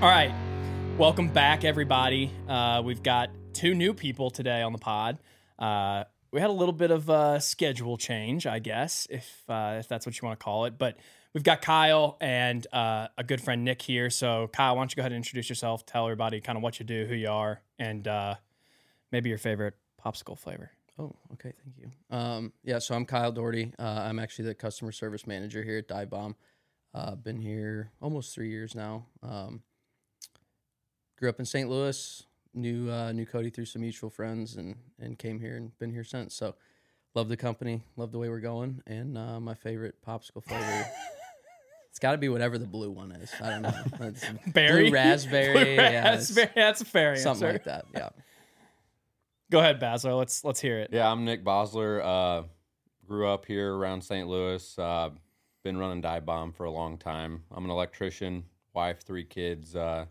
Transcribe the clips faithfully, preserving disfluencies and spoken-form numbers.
All right. Welcome back, everybody. Uh, we've got two new people today on the pod. Uh, we had a little bit of a schedule change, I guess, if uh, if that's what you want to call it. But we've got Kyle and uh, a good friend, Nick, here. So, Kyle, why don't you go ahead and introduce yourself, tell everybody kind of what you do, who you are, and uh, maybe your favorite popsicle flavor. Oh, okay. Thank you. Um, yeah, so I'm Kyle Doherty. Uh, I'm actually the customer service manager here at Dive Bomb. Uh, been here almost three years now. Um, grew up in Saint Louis, knew uh, knew Cody through some mutual friends, and and came here and been here since. So, love the company, love the way we're going, and uh, my favorite popsicle flavor. It's got to be whatever the blue one is. I don't know. It's Berry, blue raspberry, blue yeah, raspberry. That's a fair answer. something like that. Yeah. Go ahead, Basler. Let's let's hear it. Yeah, I'm Nick Bosler. Uh, grew up here around Saint Louis. Uh, been running Dive Bomb for a long time. I'm an electrician, wife, three kids. Uh,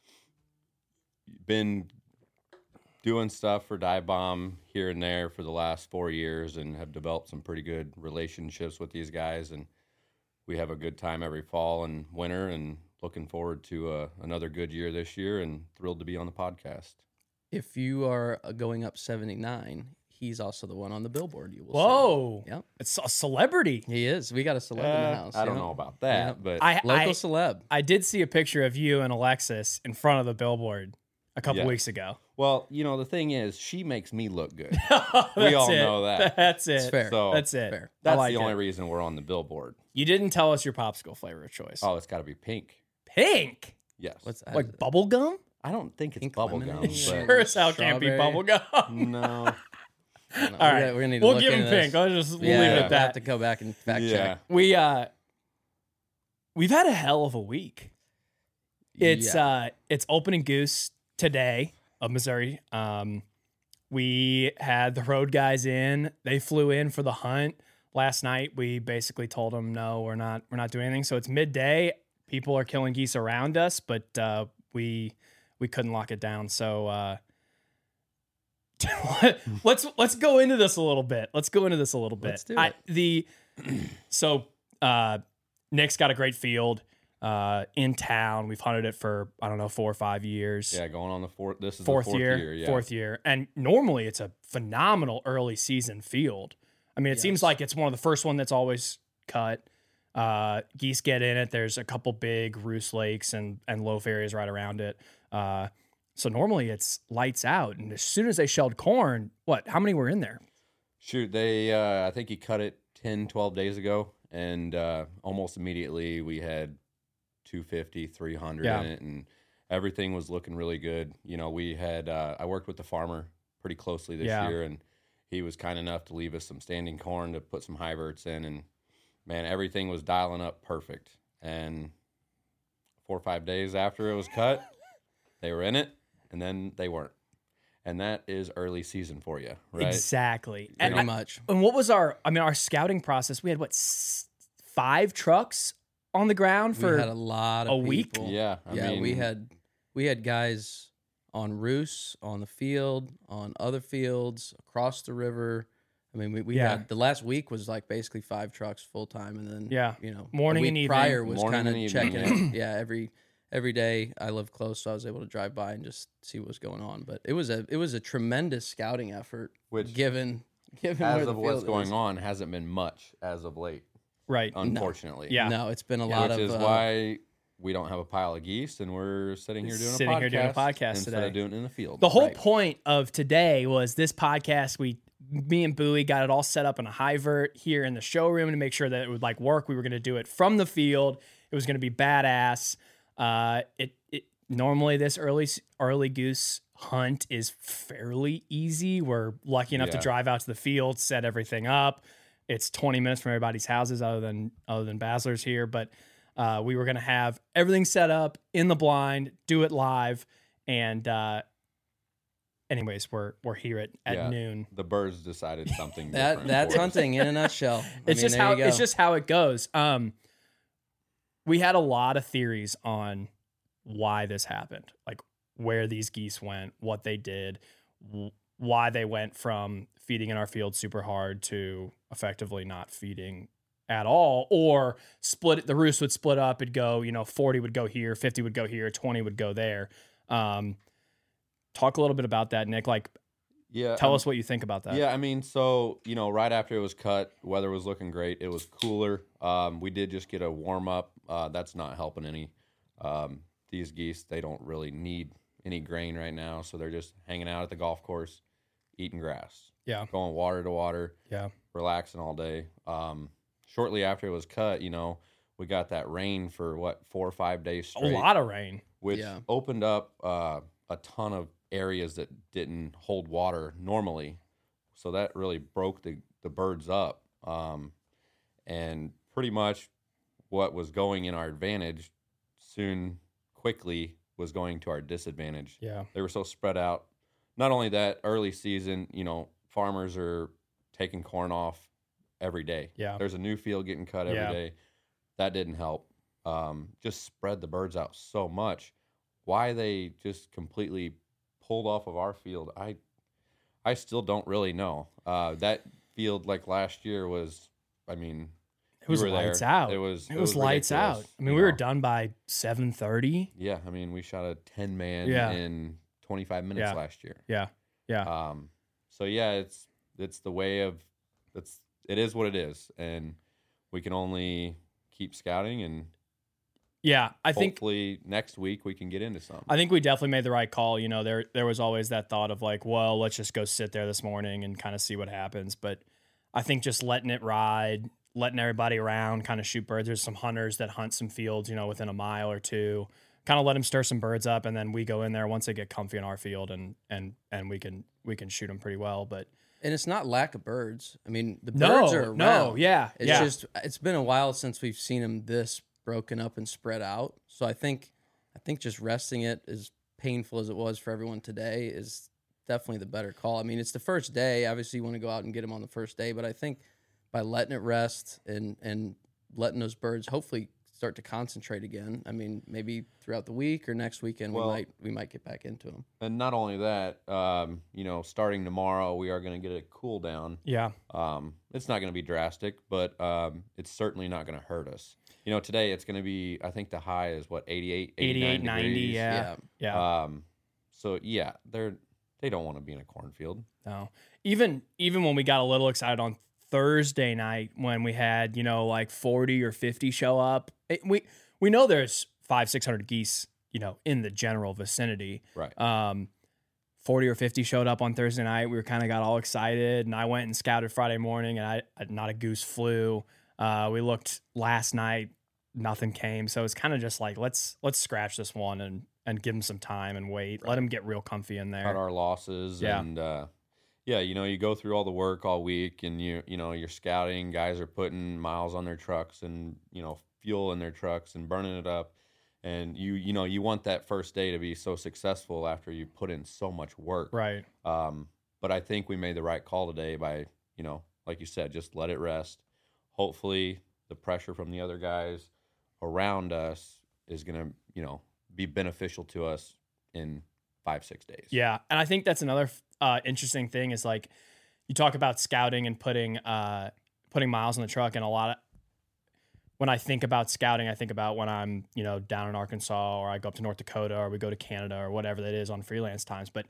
been doing stuff for Dive Bomb here and there for the last four years and have developed some pretty good relationships with these guys. And we have a good time every fall and winter, and looking forward to uh, another good year this year, and thrilled to be on the podcast. If you are uh, going up seventy-nine, he's also the one on the billboard. You will Whoa. see. Yep. It's a celebrity. He is. We got a celeb in the Uh, house. I don't yeah. know about that, Yeah. but I, Local I, celeb. I did see a picture of you and Alexis in front of the billboard a couple Yeah. weeks ago. well, you know, the thing is, she makes me look good. That's We all it. know that. That's it. It's fair. So That's it. Fair. That's I like the only it. reason we're on the billboard. You didn't tell us your popsicle flavor of choice. Oh, it's got to be pink. Pink? Yes. What's that? Like bubble gum? I don't think it's Pink bubble lemonade? gum, Yeah. Sure as hell can't be Strawberry. bubble gum. but no. All All right, right. we're gonna need to We'll look give him into this. pink. I'll just we'll Yeah, leave it we'll at have that. to go back and fact Yeah. check. We uh we've had a hell of a week. It's Yeah. uh it's opening goose today of Missouri. Um we had the road guys in. They flew in for the hunt. Last night we basically told them no, we're not we're not doing anything. So it's midday. People are killing geese around us, but uh we we couldn't lock it down. So uh let's let's go into this a little bit. Let's go into this a little bit. Let's do I, it. the so uh, Nick's got a great field uh, in town. We've hunted it for I don't know four or five years. Yeah, going on the fourth. This is fourth, the fourth year, year. Yeah. fourth year, and normally it's a phenomenal early season field. I mean, it seems Yes. like it's one of the first one that's always cut. Uh, geese get in it. There's a couple big roost lakes and and loaf areas right around it. Uh, so normally it's lights out, and as soon as they shelled corn, what? How many were in there? Shoot, they. Uh, I think he cut it ten, twelve days ago, and uh, almost immediately we had two fifty, three hundred Yeah. in it, and everything was looking really good. You know, we had. Uh, I worked with the farmer pretty closely this Yeah. year, and he was kind enough to leave us some standing corn to put some hyverts in, and man, everything was dialing up perfect. And four or five days after it was cut, they were in it, and then they weren't. And that is early season for you, right? Exactly. And, Pretty much. and what was our? I mean, our scouting process. We had what s- five trucks on the ground for we had a lot of a week? people. Yeah, I yeah, we mean- had we had guys on roosts, on the field, on other fields, across the river. I mean, we, we Yeah. had the last week was like basically five trucks full time, and then Yeah. you know, Morning a week and evening. prior was Morning kind of and evening, checking it. Yeah, every every day I live close, so I was able to drive by and just see what was going on. But it was a it was a tremendous scouting effort, Which, given given as where the of what's field going is. on, hasn't been much as of late, right. unfortunately. Yeah. No, it's been a Yeah. lot Which of is uh, why we don't have a pile of geese, and we're sitting here doing Sitting a podcast here doing a podcast instead today. of doing it in the field. The whole Right. point of today was this podcast. We, me and Bowie, got it all set up in a hyvert here in the showroom to make sure that it would like work. We were going to do it from the field. It was going to be badass. Uh, it, it normally this early early goose hunt is fairly easy. We're lucky enough to Yeah. drive out to the field, set everything up. It's twenty minutes from everybody's houses, other than other than Basler's here, but. Uh, we were going to have everything set up in the blind, do it live, and uh, anyways, we're we're here at, at Yeah. noon. The birds decided something that different that's for us. hunting in a nutshell. I It's mean, just there how you go. it's just how it goes. Um, we had a lot of theories on why this happened, like where these geese went, what they did, w- why they went from feeding in our field super hard to effectively not feeding at all, or split it. The roost would split up. It'd go, you know, forty would go here, fifty would go here, twenty would go there. Um, talk a little bit about that, Nick. Like, Yeah. tell um, us what you think about that. Yeah, I mean, so, you know, right after it was cut, weather was looking great. It was cooler. Um, we did just get a warm up. Uh, that's not helping any. Um, these geese, they don't really need any grain right now, so they're just hanging out at the golf course, eating grass, Yeah. going water to water, Yeah. relaxing all day. Um, shortly after it was cut, you know, we got that rain for what, four or five days A straight, lot of rain. which Yeah. opened up uh, a ton of areas that didn't hold water normally. So that really broke the, the birds up. Um, and pretty much what was going in our advantage soon, quickly, was going to our disadvantage. Yeah. They were so spread out. Not only that, early season, you know, farmers are taking corn off every day. Yeah. There's a new field getting cut every day. Yeah. That didn't help. Um, just spread the birds out so much. Why they just completely pulled off of our field, I I still don't really know. Uh, that field, like last year, was, I mean, It was you were lights there. out. It was It was lights out. ridiculous, I mean, you we were know. done by seven thirty. Yeah, I mean, we shot a ten man Yeah. in twenty-five minutes Yeah. last year. Yeah. Yeah. Um, so yeah, it's it's the way of it's it is what it is, and we can only keep scouting, and Yeah. I think hopefully next week we can get into something. I think we definitely made the right call. You know, there there was always that thought of like, well, let's just go sit there this morning and kind of see what happens. But I think just letting it ride, letting everybody around, kind of shoot birds. There's some hunters that hunt some fields, you know, within a mile or two. Kind of let them stir some birds up, and then we go in there once they get comfy in our field, and and and we can we can shoot them pretty well. But And it's not lack of birds. I mean, the no, birds are around. no, yeah, It's yeah, just it's been a while since we've seen them this broken up and spread out. So I think I think just resting it, as painful as it was for everyone today, is definitely the better call. I mean, it's the first day. Obviously, you want to go out and get them on the first day, but I think by letting it rest and and letting those birds hopefully start to concentrate again. I mean, maybe throughout the week or next weekend Well- we might we might get back into them. And not only that, um, you know, starting tomorrow we are going to get a cool down. yeah, Um, it's not going to be drastic, but um, it's certainly not going to hurt us. You know, today it's going to be, I think the high is what, eighty-eight, eighty-nine eighty-eight, ninety, degrees. yeah, yeah. Um, so yeah, they're they don't want to be in a cornfield. No, even even when we got a little excited on Thursday night when we had, you know, like forty or fifty show up, it, we we know there's five six hundred geese, you know, in the general vicinity. Right. Um, forty or fifty showed up on Thursday night. We were kind of got all excited, and I went and scouted Friday morning, and I not a goose flew. Uh, we looked last night, nothing came. So it's kind of just like let's let's scratch this one and and give them some time and wait. Let Right. them get real comfy in there. Cut our losses. Yeah. And uh, yeah, you know, you go through all the work all week, and you you know you're scouting. Guys are putting miles on their trucks and you know fuel in their trucks and burning it up. And you you know you want that first day to be so successful after you put in so much work. Right. Um, but I think we made the right call today by, you know, like you said, just let it rest. Hopefully the pressure from the other guys around us is going to, you know, be beneficial to us in five, six days. Yeah, and I think that's another uh, interesting thing is like you talk about scouting and putting uh, putting miles on the truck, and a lot of when I think about scouting, I think about when I'm you know down in Arkansas or I go up to North Dakota or we go to Canada or whatever that is on freelance times. But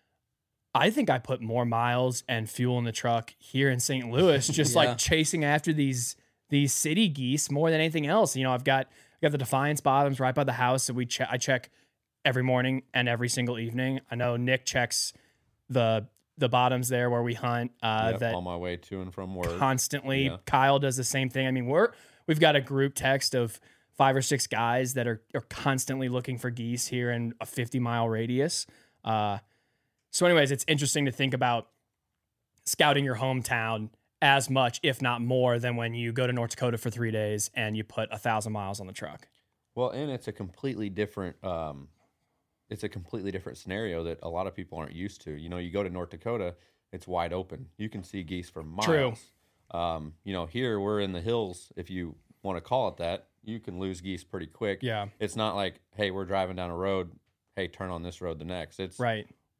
I think I put more miles and fuel in the truck here in Saint Louis, just Yeah. like chasing after these these city geese more than anything else. You know, I've got I've got the Defiance bottoms right by the house, so we che- I check every morning and every single evening. I know Nick checks the the bottoms there where we hunt. Uh, Yep, that on my way to and from work. constantly. Yeah. Kyle does the same thing. I mean, we're we've got a group text of five or six guys that are are constantly looking for geese here in a fifty mile radius. Uh, so, anyways, it's interesting to think about scouting your hometown as much, if not more, than when you go to North Dakota for three days and you put a thousand miles on the truck. Well, and it's a completely different um, it's a completely different scenario that a lot of people aren't used to. You know, you go to North Dakota, it's wide open. You can see geese for miles. True. Um, you know, here we're in the hills, if you want to call it that. You can lose geese pretty quick. Yeah. It's not like, hey, we're driving down a road, hey, turn on this road the next. It's Right.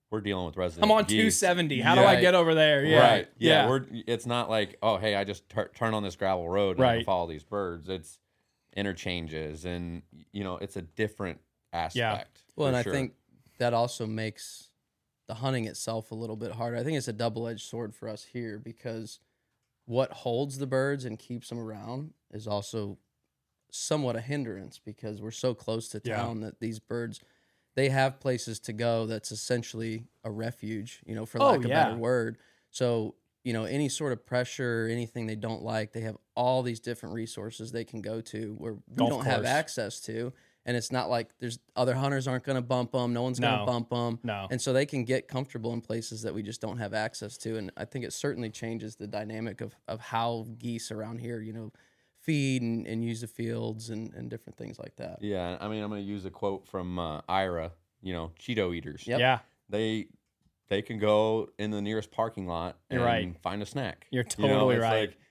we're dealing with resident. I'm on geese. two seventy. How do I Right. get over there? Yeah. Right. Yeah. Yeah. We're. It's not like, oh, hey, I just tur turn on this gravel road and I Right. can follow these birds. It's interchanges, and you know, it's a different aspect. Well, and for I sure. think that also makes the hunting itself a little bit harder. I think it's a double-edged sword for us here because what holds the birds and keeps them around is also somewhat a hindrance because we're so close to Yeah. town that these birds, they have places to go that's essentially a refuge, you know, for Oh, lack of a yeah. better word. So, you know, any sort of pressure, anything they don't like, they have all these different resources they can go to where we Golf don't have course. access to. And it's not like there's other hunters aren't going to bump them. No one's going No. to bump them. No. And so they can get comfortable in places that we just don't have access to. And I think it certainly changes the dynamic of, of how geese around here, you know, feed and, and use the fields and, and different things like that. Yeah. I mean, I'm going to use a quote from uh, Ira. You know, Cheeto eaters. Yep. Yeah. They they can go in the nearest parking lot and You're right. find a snack. You're You know, totally it's right. like,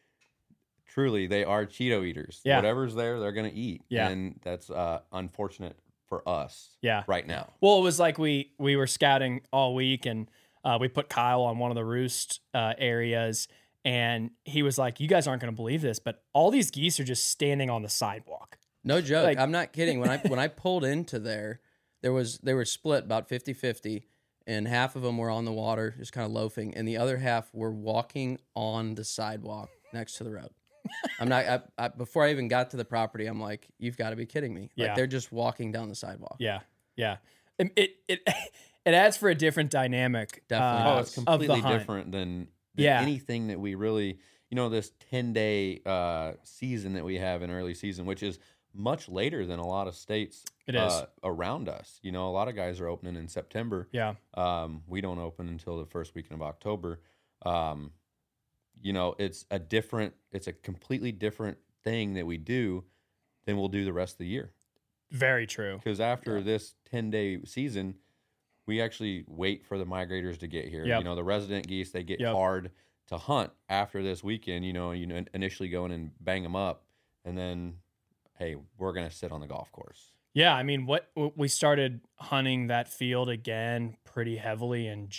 truly, they are Cheeto eaters. Yeah. Whatever's there, they're going to eat. Yeah. And that's uh, unfortunate for us Yeah. right now. Well, it was like we we were scouting all week, and uh, we put Kyle on one of the roost uh, areas, and he was like, "You guys aren't going to believe this, but all these geese are just standing on the sidewalk." No joke. Like- I'm not kidding. When I when I pulled into there, there was they were split about fifty-fifty, and half of them were on the water, just kind of loafing, and the other half were walking on the sidewalk next to the road. I'm not I, I, before I even got to the property, I'm like, you've got to be kidding me. Like Yeah. they're just walking down the sidewalk. Yeah, yeah. It it it, it adds for a different dynamic. Definitely uh, Oh, it's of the completely hunt. different than, than Yeah. anything that we really, you know, this ten day uh, season that we have in early season, which is much later than a lot of states It is. uh, around us. You know, a lot of guys are opening in September. Yeah, Um, we don't open until the first weekend of October. Um, you know, it's a different, it's a completely different thing that we do than we'll do the rest of the year. very true. Because after this ten day season, we actually wait for the migrators to get here. Yep. You know, the resident geese, they get Yep. hard to hunt after this weekend. You know, you know, initially go in and bang them up, and then, hey, we're gonna sit on the golf course. Yeah, I mean, what we started hunting that field again pretty heavily in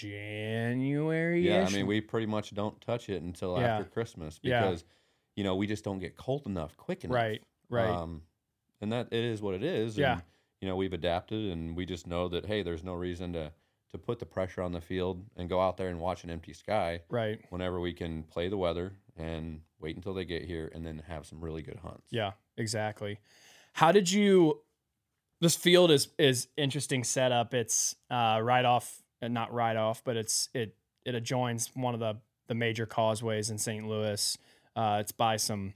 January. Yeah, I mean, we pretty much don't touch it until Yeah. after Christmas Yeah. because, you know, we just don't get cold enough quick enough. right, right. Um, and that it is what it is. Yeah. And, you know, we've adapted, and we just know that hey, there's no reason to to put the pressure on the field and go out there and watch an empty sky. Right. Whenever we can play the weather and wait until they get here, and then have some really good hunts. Yeah, exactly. How did you? This field is is interesting setup. It's uh, right off, uh, not right off, but it's it it adjoins one of the the major causeways in Saint Louis. Uh, it's by some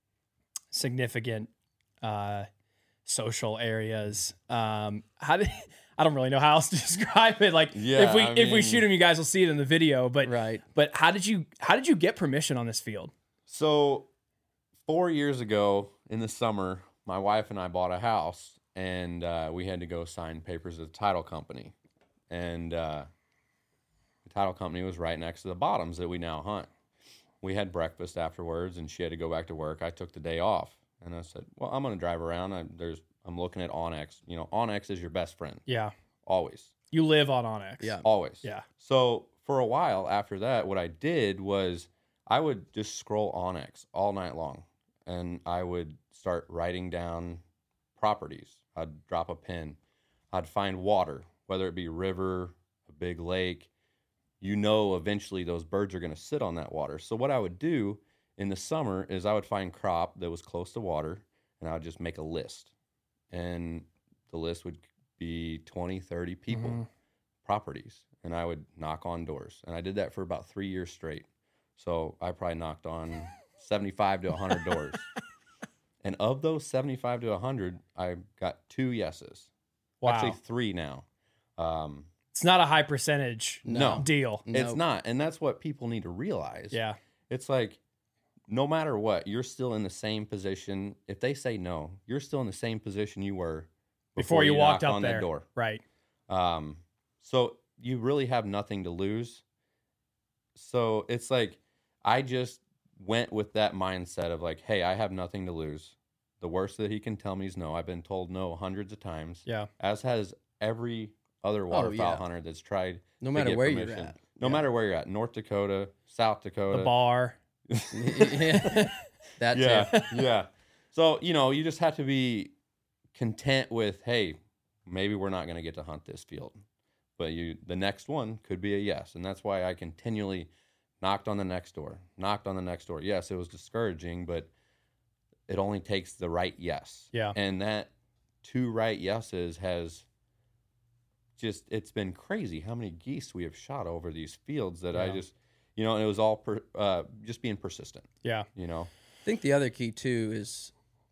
significant uh, social areas. Um, how did I don't really know how else to describe it. Like Yeah, if we I if we mean- shoot them, you guys will see it in the video. But Right. but how did you how did you get permission on this field? So, four years ago in the summer, my wife and I bought a house, and uh, we had to go sign papers at the title company. And uh, the title company was right next to the bottoms that we now hunt. We had breakfast afterwards, and she had to go back to work. I took the day off, and I said, "Well, I'm going to drive around. I, there's, I'm looking at Onyx. You know, Onyx is your best friend, Yeah, always, you live on Onyx. Yeah. always." yeah, So for a while after that, what I did was I would just scroll Onyx all night long, and I would start writing down properties. I'd drop a pin. I'd find water, whether it be river, a big lake. You know, eventually those birds are going to sit on that water. So what I would do in the summer is I would find crop that was close to water, and I would just make a list. And the list would be twenty, thirty people, Mhm. properties, and I would knock on doors. And I did that for about three years straight. So I probably knocked on seventy-five to one hundred doors. And of those seventy-five to one hundred, I got two yeses. Wow. Actually, three now. Um, It's not a high percentage No. deal. No. It's not. And that's what people need to realize. Yeah. It's like, no matter what, you're still in the same position. If they say no, you're still in the same position you were Before, you, walked knocked up on there. that door. Right. Um, so you really have nothing to lose. So it's like, I just went with that mindset of like, hey, I have nothing to lose. The worst that he can tell me is no. I've been told no hundreds of times, Yeah. as has every other waterfowl yeah. hunter that's tried. No to matter get where you're permission. at. No Yeah. matter where you're at, North Dakota, South Dakota, The bar. yeah. That yeah, too. yeah. So you know, you just have to be content with, hey, maybe we're not going to get to hunt this field, but you, the next one could be a yes, and that's why I continually knocked on the next door, knocked on the next door. Yes, it was discouraging, but it only takes the right yes. Yeah. And that two right yeses has just, it's been crazy how many geese we have shot over these fields that I Yeah. just, you know, and it was all per, uh, just being persistent, Yeah. you know. I think the other key too is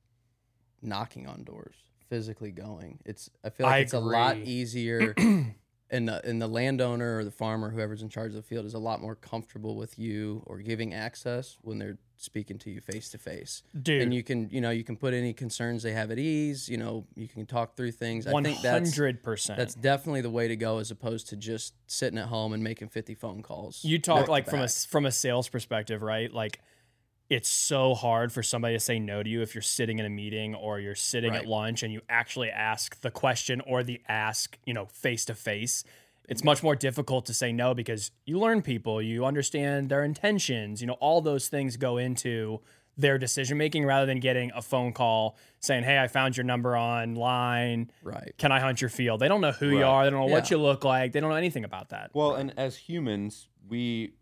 knocking on doors, physically going. It's I feel like I it's a lot agree. easier, and the and the landowner or the farmer, whoever's in charge of the field, is a lot more comfortable with you or giving access when they're speaking to you face to face. Dude. And you can you know you can put any concerns they have at ease. You know you can talk through things. I One think that's hundred percent. that's definitely the way to go, as opposed to just sitting at home and making fifty phone calls. You talk back to like from a back. from a sales perspective, right? Like it's so hard for somebody to say no to you if you're sitting in a meeting or you're sitting at Right. lunch and you actually ask the question or the ask, you know, face to face. It's much more difficult to say no because you learn people, you understand their intentions, you know, all those things go into their decision making rather than getting a phone call saying, "Hey, I found your number online. Right. Can I hunt your field?" They don't know who you Right. are, they don't know what Yeah. you look like, they don't know anything about that. Well, and as humans, we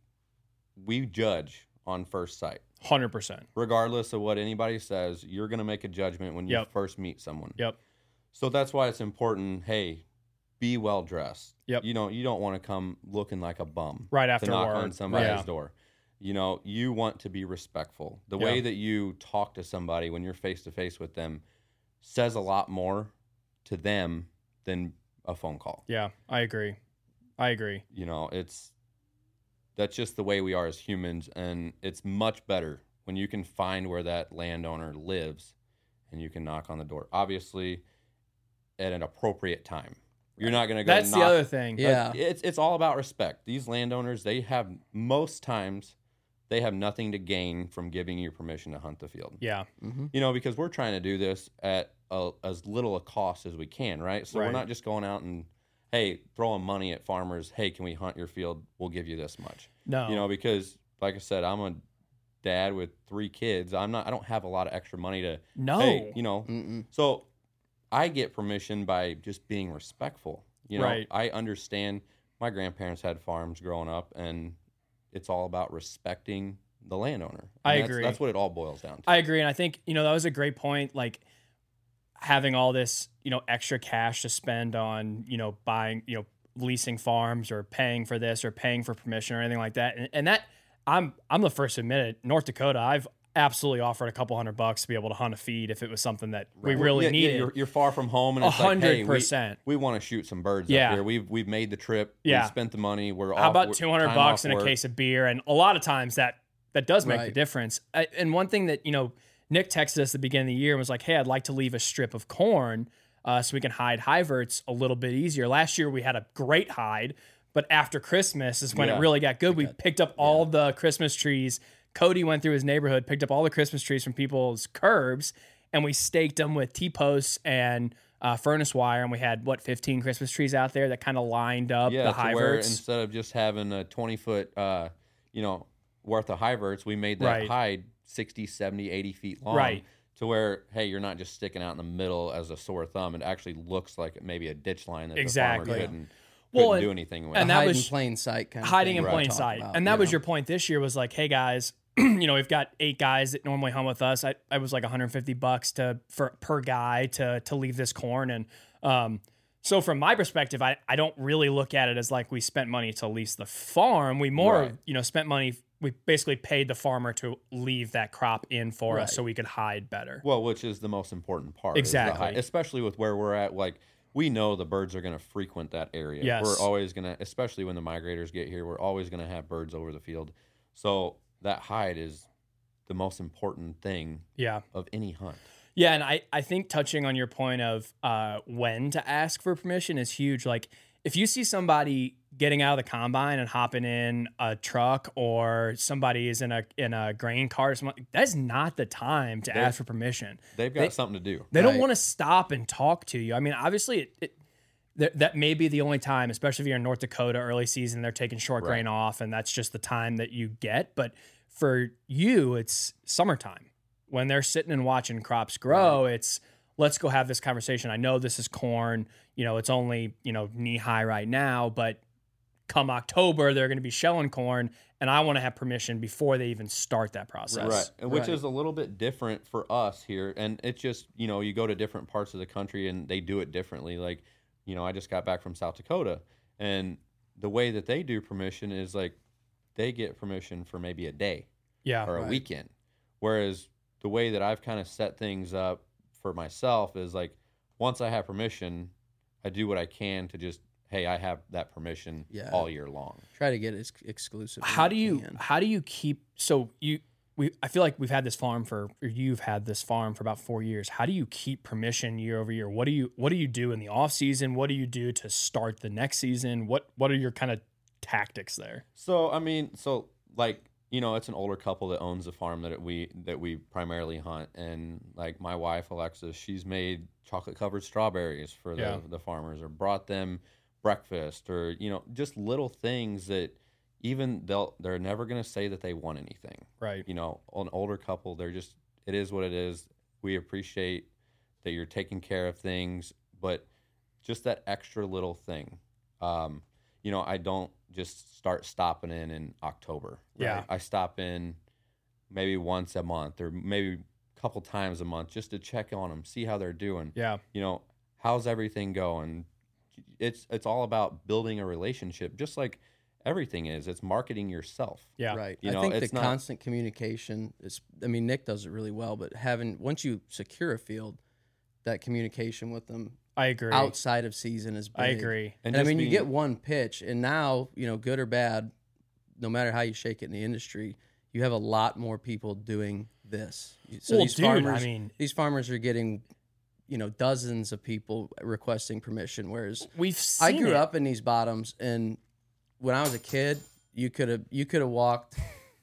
we judge on first sight. one hundred percent. Regardless of what anybody says, you're going to make a judgment when you Yep. first meet someone. Yep. So that's why it's important, hey, be well dressed. Yep. You don't you don't want to come looking like a bum Right to after knock work. on somebody's Yeah. door. You know, you want to be respectful. The Yeah. way that you talk to somebody when you're face to face with them says a lot more to them than a phone call. Yeah, I agree. I agree. You know, it's that's just the way we are as humans, and it's much better when you can find where that landowner lives and you can knock on the door. Obviously, at an appropriate time. You're not going to go That's knock. the other thing. Yeah. It's it's all about respect. These landowners, they have most times they have nothing to gain from giving you permission to hunt the field. Yeah. Mm-hmm. You know, because we're trying to do this at a, as little a cost as we can, right? So Right. we're not just going out and, hey, throwing money at farmers. Hey, can we hunt your field? We'll give you this much. No. You know, because like I said, I'm a dad with three kids. I'm not. I don't have a lot of extra money to. No. Hey, you know. Mm-mm. So I get permission by just being respectful. You know, Right. I understand. My grandparents had farms growing up, and it's all about respecting the landowner. I And that's, agree. That's what it all boils down to. I agree. And I think, you know, that was a great point. Like having all this, you know, extra cash to spend on, you know, buying, you know, leasing farms or paying for this or paying for permission or anything like that. And, and that I'm, I'm the first to admit it. North Dakota, I've absolutely offered a couple hundred bucks to be able to hunt a feed if it was something that we Well, really yeah, yeah, needed. You're, you're far from home, and A it's like, hey, hundred we, percent. we want to shoot some birds Yeah. up here. We've we've made the trip. Yeah. We've spent the money. We're How off, about we're- two hundred time bucks off and a work. case of beer? And a lot of times that that does make the Right. difference. I, and one thing that, you know, Nick texted us at the beginning of the year and was like, "Hey, I'd like to leave a strip of corn uh, so we can hide hiverts a little bit easier." Last year we had a great hide, but after Christmas is when Yeah. it really got good. We picked up all the Christmas trees. Cody went through his neighborhood, picked up all the Christmas trees from people's curbs, and we staked them with T-posts and uh, furnace wire. And we had, what, fifteen Christmas trees out there that kind of lined up Yeah, the to where hiverts. instead of just having a twenty foot, uh, you know, worth of hiverts, we made that Right. hide sixty, seventy, eighty feet long. Right. To where, hey, you're not just sticking out in the middle as a sore thumb. It actually looks like maybe a ditch line that Exactly. the farmer couldn't, Well, couldn't and- do anything with. and A that hide was- in plain sight kind of hiding thing in we plain talk sight. about, And that you was know? your point this year was like, hey guys, you know, we've got eight guys that normally hunt with us. I, I was like one hundred fifty bucks to for per guy to to leave this corn. And um, so from my perspective, I, I don't really look at it as like we spent money to lease the farm. We more, Right. you know, spent money. We basically paid the farmer to leave that crop in for us Right. so we could hide better. Well, which is the most important part. is the Exactly. hide, especially with where we're at. Like, we know the birds are going to frequent that area. Yes. We're always going to, especially when the migrators get here, we're always going to have birds over the field. So that hide is the most important thing Yeah. of any hunt. Yeah, and I, I think touching on your point of uh, when to ask for permission is huge. Like, if you see somebody getting out of the combine and hopping in a truck, or somebody is in a in a grain cart or something, that's not the time to They- ask for permission. They've got They- something to do. They don't Right. want to stop and talk to you. I mean, obviously, it, it, th- that may be the only time, especially if you're in North Dakota early season, they're taking short Right. grain off, and that's just the time that you get. But for you, it's summertime when they're sitting and watching crops grow. It's let's go have this conversation. I know this is corn. You know, it's only, you know, knee high right now, but come October, they're going to be shelling corn, and I want to have permission before they even start that process. Right, and which Right. is a little bit different for us here. And it's just, you know, you go to different parts of the country and they do it differently. Like, you know, I just got back from South Dakota, and the way that they do permission is like they get permission for maybe a day Yeah. or a Right. weekend. Whereas the way that I've kind of set things up for myself is like once I have permission, I do what I can to just, hey, I have that permission Yeah. all year long. Try to get it ex- exclusive. when How do you can. how do you keep so you we I feel like we've had this farm for or you've had this farm for about four years. How do you keep permission year over year? What do you what do you do in the off season? What do you do to start the next season? What what are your kind of tactics there? So I mean, so like you know, it's an older couple that owns the farm that we that we primarily hunt, and like my wife Alexis, she's made chocolate covered strawberries for the Yeah. the farmers, or brought them breakfast, or you know, just little things that even they'll they're never gonna say that they want anything. Right. You know, an older couple, they're just it is what it is. We appreciate that you're taking care of things, but just that extra little thing. Um, you know, I don't just start stopping in in October. Yeah. I stop in maybe once a month or maybe a couple times a month just to check on them, see how they're doing. Yeah. You know, how's everything going? It's it's all about building a relationship, just like everything is. It's marketing yourself. Yeah. Right. You I know, think it's the not- constant communication is, I mean, Nick does it really well, but having, once you secure a field, that communication with them I agree. outside of season is big. I agree. And, I just mean, you being- get one pitch, and now, you know, good or bad, no matter how you shake it in the industry, you have a lot more people doing this. So Well, these dude, I farmers, mean- these farmers are getting, you know, dozens of people requesting permission, whereas We've seen I grew it. up in these bottoms, and when I was a kid, you could have you could have walked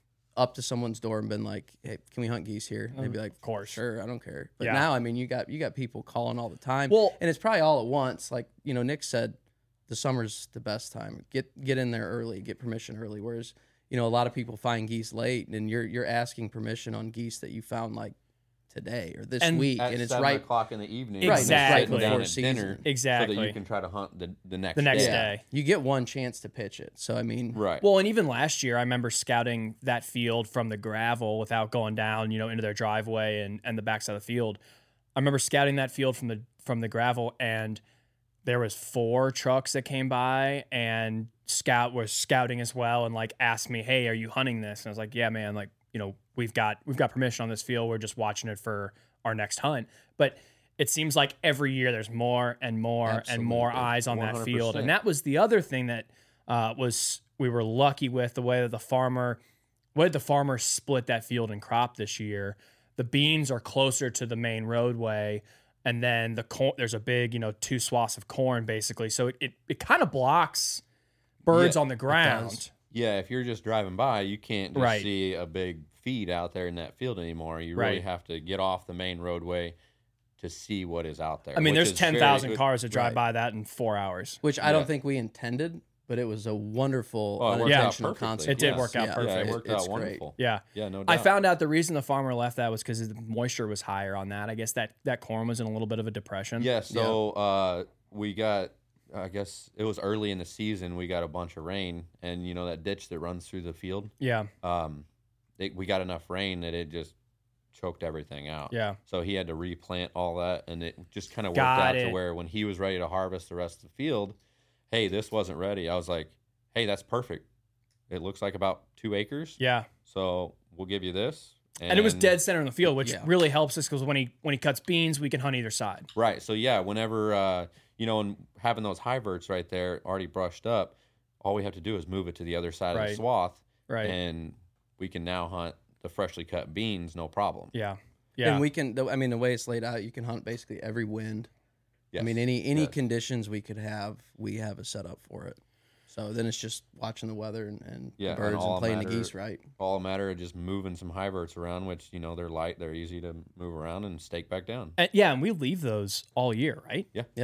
up to someone's door and been like, "Hey, can we hunt geese here?" And they'd be like, "Of course. sure, I don't care." But Yeah. now, I mean, you got you got people calling all the time, Well- and it's probably all at once. Like you know, Nick said, the summer's the best time. Get get in there early, get permission early. Whereas you know, a lot of people find geese late, and you're you're asking permission on geese that you found like today or this And- week, At and it's seven right o'clock in the evening, Right, when they're exactly. sitting down before at season. dinner, so Exactly. that you can try to hunt the, the next The next day. day. You get one chance to pitch it. So I mean, Right. Well, and even last year, I remember scouting that field from the gravel without going down, you know, into their driveway and, and the backside of the field. I remember scouting that field from the from the gravel, and there was four trucks that came by, and Scout was scouting as well, and like asked me, "Hey, are you hunting this?" And I was like, "Yeah, man. Like, you know, we've got we've got permission on this field. We're just watching it for our next hunt." But it seems like every year there's more and more and more Absolutely. eyes on that field, one hundred percent. and that was the other thing that uh, was we were lucky with the way that the farmer, the way the farmer split that field and crop this year. The beans are closer to the main roadway, and then the corn. There's a big, you know, two swaths of corn basically, so it it, it kind of blocks birds Yeah, on the ground. Yeah, if you're just driving by, you can't just Right. see a big feed out there in that field anymore. You really Right. have to get off the main roadway to see what is out there. I mean, which there's is very- ten thousand it- cars that drive right. by that in four hours. which I Yeah. don't think we intended, but it was a wonderful Oh, it worked out unintentional perfectly. consequence. It did Yes. work out Yeah, perfect. Yeah, it it- worked it's out great. wonderful. Yeah. Yeah, no doubt. I found out the reason the farmer left that was because the moisture was higher on that. I guess that, that corn was in a little bit of a depression. Yeah, so uh, we got, I guess it was early in the season, we got a bunch of rain, and you know that ditch that runs through the field? Yeah. Um, it, we got enough rain that it just choked everything out. Yeah. So he had to replant all that, and it just kind of worked Got out it. to where when he was ready to harvest the rest of the field, hey, this wasn't ready. I was like, hey, that's perfect. It looks like about two acres. Yeah. So we'll give you this. And, it was dead center in the field, which Yeah. really helps us because when he when he cuts beans, we can hunt either side. Right. So yeah, whenever uh, you know, and having those high verts right there already brushed up, all we have to do is move it to the other side of Right. the swath, Right. and we can now hunt the freshly cut beans, no problem. Yeah. Yeah. And we can, the- I mean, the way it's laid out, you can hunt basically every wind. Yes. I mean, any any Yes. conditions we could have, we have a setup for it. So then it's just watching the weather and, and Yeah, the and birds all and playing the matter- geese right. all a matter of just moving some high verts around, which you know they're light, they're easy to move around and stake back down. And, yeah, and we leave those all year, right? Yeah. Yep.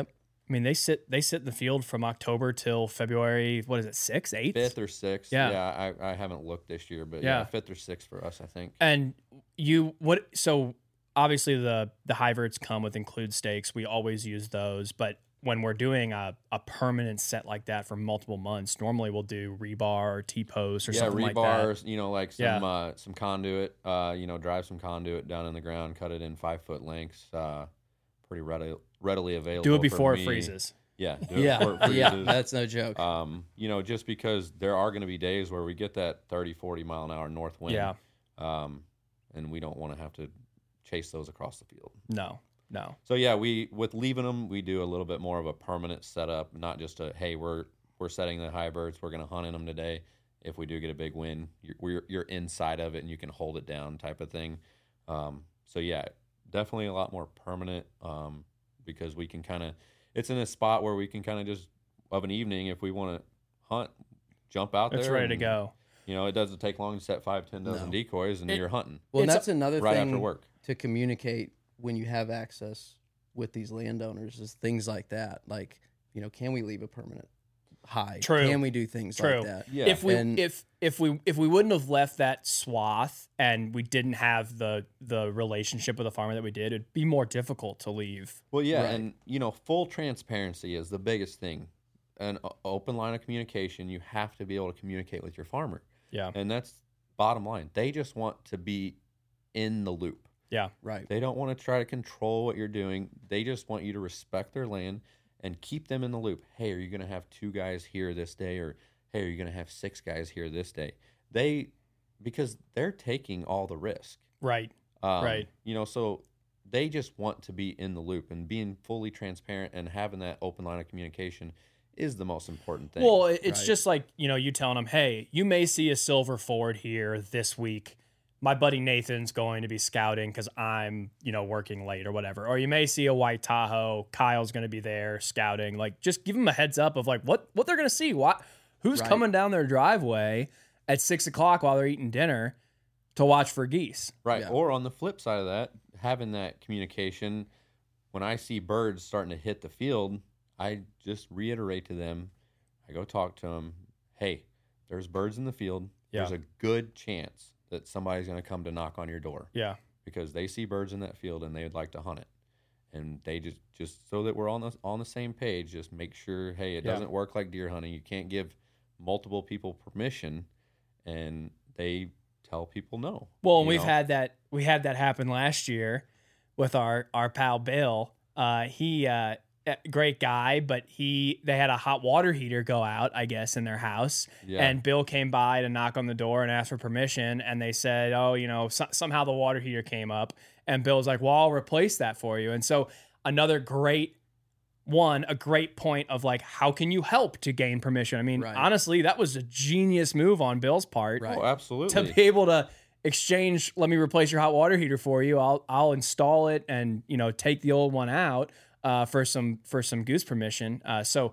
I mean, they sit they sit in the field from October till February. What is it, sixth, eighth, fifth or sixth? Yeah. yeah. I, I haven't looked this year, but yeah. Yeah. fifth or sixth for us, I think. And you what? So obviously the the hybrids come with include stakes. We always use those, but when we're doing a, a permanent set like that for multiple months, normally we'll do rebar or T-post or yeah, something like that. rebars, you know, like some Yeah. uh, some conduit, uh, you know, drive some conduit down in the ground, cut it in five foot lengths, uh, pretty readily readily available. Do it for before it me. freezes. Yeah, do it Yeah, before it yeah, freezes. that's no joke. Um, you know, just because there are going to be days where we get that thirty, forty mile an hour north wind. Yeah. Um, and we don't want to have to chase those across the field. No, no. So yeah, we with leaving them, we do a little bit more of a permanent setup, not just a hey, we're we're setting the hybrids, we're going to hunt in them today. If we do get a big win, you're we're, you're inside of it and you can hold it down, type of thing. Um, so yeah, definitely a lot more permanent um, because we can kind of it's in a spot where we can kind of just of an evening if we want to hunt, jump out It's there. ready to and, go. You know, it doesn't take long to set five, ten dozen No. decoys and It- you're hunting Well, It's that's another right thing after work. to communicate when you have access with these landowners is things like that. Like, you know, can we leave a permanent high? True. Can we do things True. like that? Yeah. If we And- if if we if we wouldn't have left that swath and we didn't have the the relationship with the farmer that we did, it'd be more difficult to leave. Well, yeah, Right. and you know, full transparency is the biggest thing. An o- open line of communication. You have to be able to communicate with your farmer, Yeah. and that's bottom line. They just want to be in the loop. Yeah. Right. They don't want to try to control what you're doing. They just want you to respect their land and keep them in the loop. Hey, are you going to have two guys here this day, or hey, are you going to have six guys here this day? They because they're taking all the risk. Right. Um, Right. You know, so they just want to be in the loop, and being fully transparent and having that open line of communication is the most important thing. Well, it- it's Right. just like, you know, you telling them, hey, you may see a silver Ford here this week. My buddy Nathan's going to be scouting because I'm, you know, working late or whatever. Or you may see a white Tahoe. Kyle's going to be there scouting. Like, just give them a heads up of like what what they're going to see. What who's Right. coming down their driveway at six o'clock while they're eating dinner to watch for geese. right. Yeah. Or on the flip side of that, having that communication, when I see birds starting to hit the field, I just reiterate to them, I go talk to them, hey, there's birds in the field. There's Yeah. a good chance that somebody's going to come to knock on your door Yeah. because they see birds in that field and they would like to hunt it. And they just, just so that we're on the, on the same page, just make sure, hey, it Yeah. doesn't work like deer hunting. You can't give multiple people permission, and they tell people no. Well, and you we've know? had that we had that happen last year with our our pal Bill. Uh, he uh, a great guy, but he they had a hot water heater go out, I guess, in their house, Yeah. and Bill came by to knock on the door and ask for permission, and they said, "Oh, you know, so- somehow the water heater came up," and Bill's like, "Well, I'll replace that for you." And so another great one, a great point of like, how can you help to gain permission? I mean, Right. honestly, that was a genius move on Bill's part Right. Oh, absolutely. to be able to exchange, let me replace your hot water heater for you. I'll I'll install it and, you know, take the old one out uh, for some for some goose permission. Uh, so,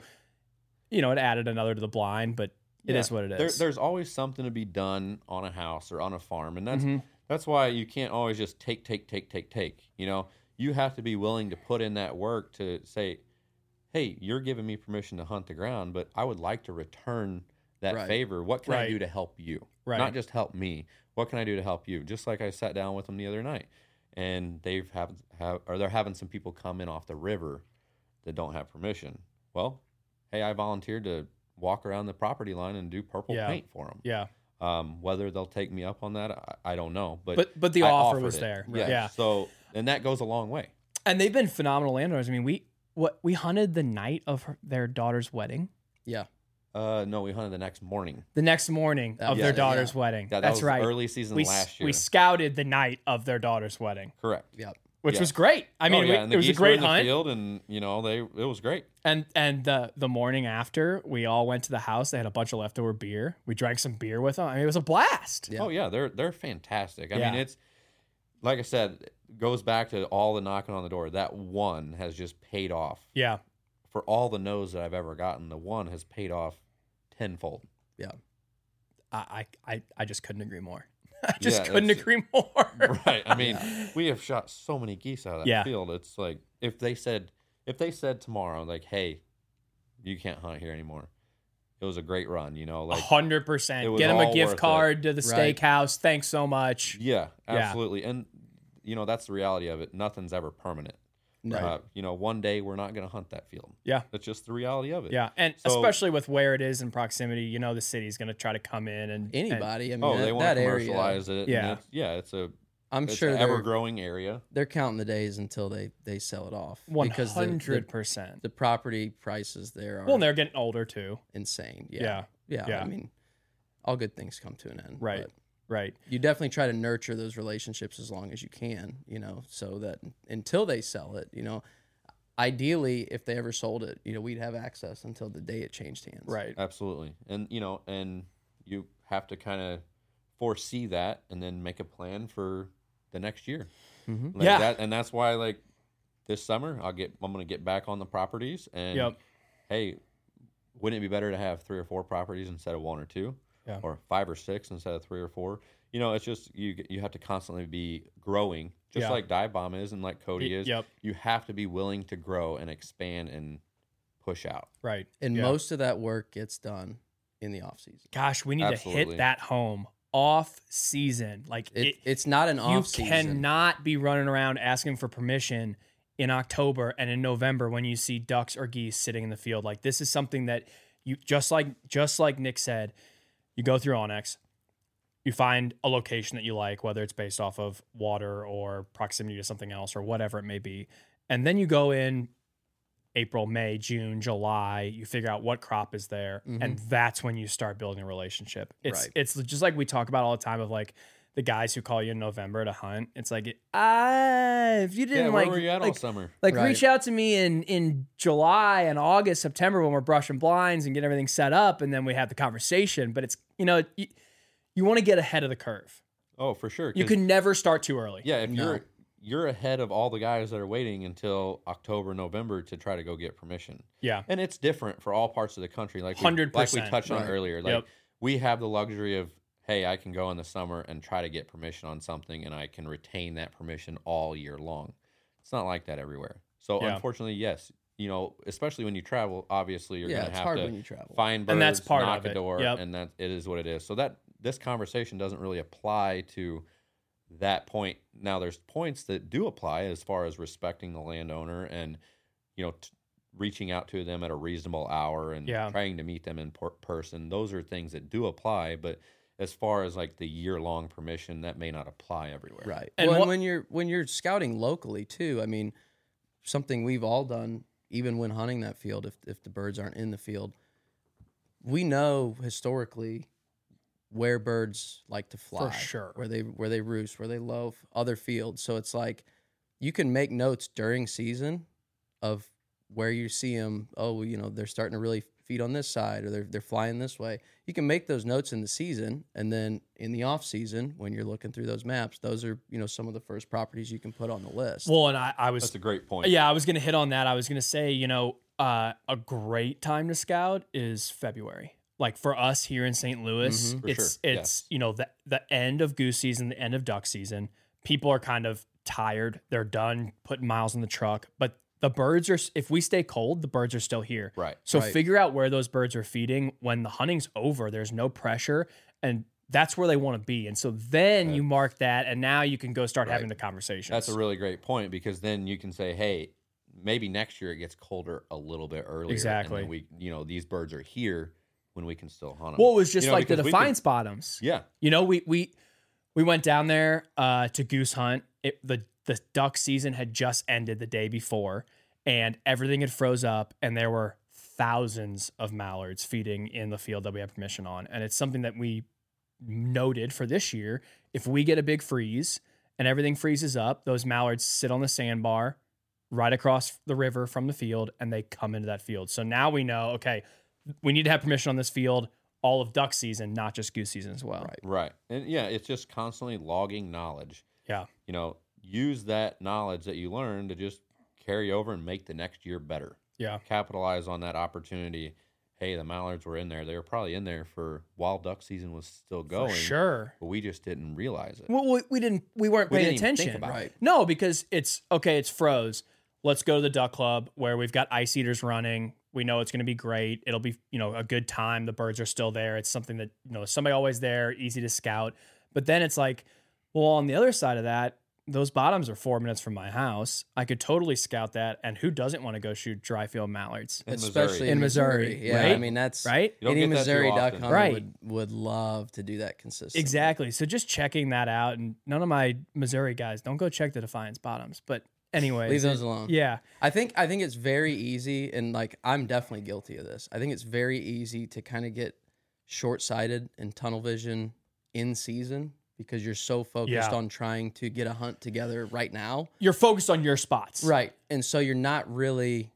you know, it added another to the blind, but it is Yeah. what it There, is. there's always something to be done on a house or on a farm, and that's Mhm. that's why you can't always just take, take, take, take, take. You know, you have to be willing to put in that work to say, "Hey, you're giving me permission to hunt the ground, but I would like to return that Right. favor. What can I Right. do to help you? Right. Not just help me. What can I do to help you?" Just like I sat down with them the other night, and they've have, have or they're having some people come in off the river that don't have permission. Well, hey, I volunteered to walk around the property line and do purple Yeah. paint for them. yeah. Um, whether they'll take me up on that, I, I don't know. But But but the I offer offered was it. there. Yeah. Yeah. So and that goes a long way. And they've been phenomenal landowners. I mean, we what we hunted the night of her, their daughter's wedding. Yeah. Uh, no, we hunted the next morning. The next morning That of was their it, daughter's yeah. wedding. Yeah, that That's was right. early season we, s- last year. we scouted the night of their daughter's wedding, Correct. Yep. which Yeah. was great. I mean, oh, yeah, we- and it the was a geese were great in the hunt. field, and you know they it was great. And and the the morning after, we all went to the house. They had a bunch of leftover beer. We drank some beer with them. I mean, it was a blast. Yeah. Oh yeah, they're they're fantastic. I Yeah. mean, it's like I said, it goes back to all the knocking on the door. That one has just paid off Yeah. for all the no's that I've ever gotten. The one has paid off tenfold. Yeah. I I I just couldn't agree more. I just Yeah, couldn't it's- agree more. Right. I mean, we have shot so many geese out of that Yeah. field. It's like if they said, if they said tomorrow, like, hey, you can't hunt here anymore, it was a great run, you know, A like hundred percent. it was Get them a all gift worth it. card to the Right. steakhouse. Thanks so much. yeah, Yeah. absolutely. And you know, that's the reality of it. Nothing's ever permanent. No. Uh, you know, one day we're not going to hunt that field. Yeah. That's just the reality of it. Yeah, and So- especially with where it is in proximity, you know, the city's going to try to come in and and- Anybody. I mean, Oh, that, they want that to area. commercialize it. Yeah. And it's, yeah, it's a I'm it's sure an they're, ever-growing area. they're counting the days until they, they sell it off. one Because the- hundred the, percent. the property prices there are Well, and they're getting older too. insane. Yeah. Yeah. yeah. Yeah. I mean, all good things come to an end. Right. but Right. you definitely try to nurture those relationships as long as you can, you know, so that until they sell it, you know, ideally, if they ever sold it, you know, we'd have access until the day it changed hands. Right. Absolutely. And, you know, and you have to kind of foresee that and then make a plan for the next year. Mhm. Like Yeah. That, and that's why, like, this summer, I'll get, I'm going to get back on the properties. And, Yep. hey, wouldn't it be better to have three or four properties instead of one or two? Yeah. Or five or six instead of three or four? You know, it's just, you you have to constantly be growing, just Yeah. like Dive Bomb is and like Cody Y- is. Yep. You have to be willing to grow and expand and push out. Right. And Yeah. most of that work gets done in the off season. Gosh, we need to Absolutely. hit that home off season. Like It, it, it's not an you off season. cannot be running around asking for permission in October and in November when you see ducks or geese sitting in the field. Like this is something that you just like just like Nick said, you go through Onyx, you find a location that you like, whether it's based off of water or proximity to something else or whatever it may be. And then you go in April, May, June, July, you figure out what crop is there. Mhm. And that's when you start building a relationship. It's Right. it's just like we talk about all the time of like the guys who call you in November to hunt. It's like, ah, if you didn't Yeah, where like, were you at all like, summer? like Right. reach out to me in in July and August, September when we're brushing blinds and get everything set up, and then we have the conversation. But it's you know you, you want to get ahead of the curve. Oh, for sure. You 'cause- can never start too early. Yeah, if No. you're you're ahead of all the guys that are waiting until October, November to try to go get permission. Yeah. And it's different for all parts of the country. Like we, one hundred like percent. we touched on Right. earlier. Like Yep. we have the luxury of, hey, I can go in the summer and try to get permission on something and I can retain that permission all year long. It's not like that everywhere. So Yeah. unfortunately, yes, you know, especially when you travel, obviously you're Yeah, gonna it's have hard to when you travel. find birds, And that's part knock of a it. door, Yep. and that it is what it is. So that this conversation doesn't really apply to that point. Now there's points that do apply as far as respecting the landowner and, you know, t- reaching out to them at a reasonable hour and Yeah. trying to meet them in per- person. Those are things that do apply, but as far as like the year long permission, that may not apply everywhere. Right. And well, and what- when you're when you're scouting locally too, I mean, something we've all done, even when hunting that field, if if the birds aren't in the field, we know historically where birds like to fly, sure. where they where they roost, where they loaf, other fields. So it's like you can make notes during season of where you see them. Oh, you know, they're starting to really feed on this side, or they're they're flying this way. You can make those notes in the season, and then in the off season, when you're looking through those maps, those are you know some of the first properties you can put on the list. Well, and I, I was That's a great point. yeah, I was gonna hit on that. I was gonna say, you know, uh, a great time to scout is February. Like for us here in Saint Louis, Mhm. For it's sure, it's yes. you know the the end of goose season, the end of duck season. People are kind of tired. They're done putting miles in the truck, but the birds are. If we stay cold, the birds are still here. Right. So Right. figure out where those birds are feeding when the hunting's over. There's no pressure, and that's where they want to be. And so then you mark that, and now you can go start Right. having the conversations. That's a really great point because then you can say, hey, maybe next year it gets colder a little bit earlier. Exactly. And then we, you know, these birds are here when we can still hunt them. well, it was just You know, like the because we can- defiance bottoms. Yeah. You know, we we we went down there uh, to goose hunt. It, the the duck season had just ended the day before, and everything had froze up, and there were thousands of mallards feeding in the field that we have permission on. And it's something that we noted for this year. If we get a big freeze and everything freezes up, those mallards sit on the sandbar right across the river from the field, and they come into that field. So now we know, okay, we need to have permission on this field all of duck season, not just goose season as well. Right. Right. And yeah, it's just constantly logging knowledge. Yeah. You know, use that knowledge that you learn to just carry over and make the next year better. Yeah. Capitalize on that opportunity. Hey, the mallards were in there. They were probably in there for while duck season was still going. For sure. But we just didn't realize it. Well, we, we didn't. We weren't We paying didn't even think attention. about it. No, because it's okay. It's froze. let's go to the duck club where we've got ice eaters running. We know it's going to be great. It'll be, you know, a good time. The birds are still there. It's something that, you know, somebody always there, easy to scout. But then it's like, well, on the other side of that, those bottoms are four minutes from my house. I could totally scout that. And who doesn't want to go shoot dry field mallards? In Especially Missouri. in In Missouri, Missouri. Yeah, right? I mean, that's Right? You don't any get that too Missouri duck often. hunter Right. would, would love to do that consistently. Exactly. So just checking that out. And none of my Missouri guys, don't go check the Defiance bottoms. But anyways. Leave those alone. Yeah. I think I think it's very easy, and like I'm definitely guilty of this. I think it's very easy to kind of get short-sighted and tunnel vision in season because you're so focused Yeah. on trying to get a hunt together right now. You're focused on your spots. Right. And so you're not really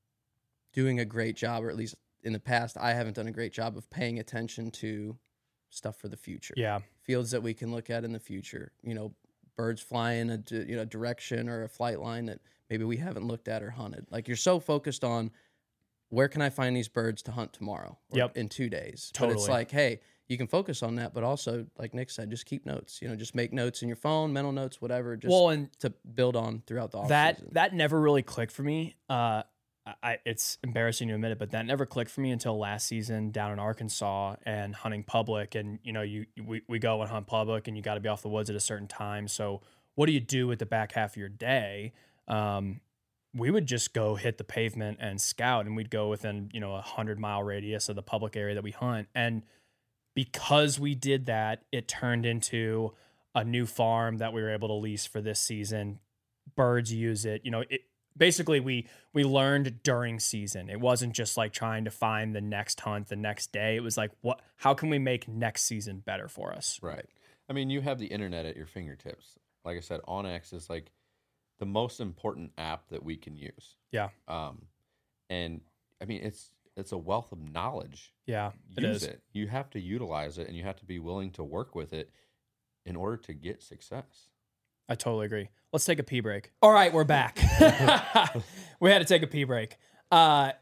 doing a great job, or at least in the past, I haven't done a great job of paying attention to stuff for the future. Yeah. Fields that we can look at in the future. You know, birds flying a di- you know direction or a flight line that maybe we haven't looked at or hunted. Like you're so focused on where can I find these birds to hunt tomorrow or Yep. in two days. But it's Totally. like, hey, you can focus on that, but also, like Nick said, just keep notes. You know, just make notes in your phone, mental notes, whatever, just Well, and to build on throughout the off that season. that never really clicked for me. Uh, I, it's embarrassing to admit it, but that never clicked for me until last season down in Arkansas and hunting public. And you know, you we, we go and hunt public, and you got to be off the woods at a certain time. So what do you do with the back half of your day? Um, we would just go hit the pavement and scout, and we'd go within you know a hundred mile radius of the public area that we hunt. And because we did that, it turned into a new farm that we were able to lease for this season. Birds use it. You know, it basically we we learned during season. It wasn't just like trying to find the next hunt the next day. It was like, what how can we make next season better for us? Right. I mean, you have the internet at your fingertips. Like I said, OnX is like the most important app that we can use. Yeah. Um, and I mean, it's it's a wealth of knowledge. Yeah, it Use is. it. You have to utilize it, and you have to be willing to work with it in order to get success. I totally agree. Let's take a pee break. All right, we're back. We had to take a pee break. Uh,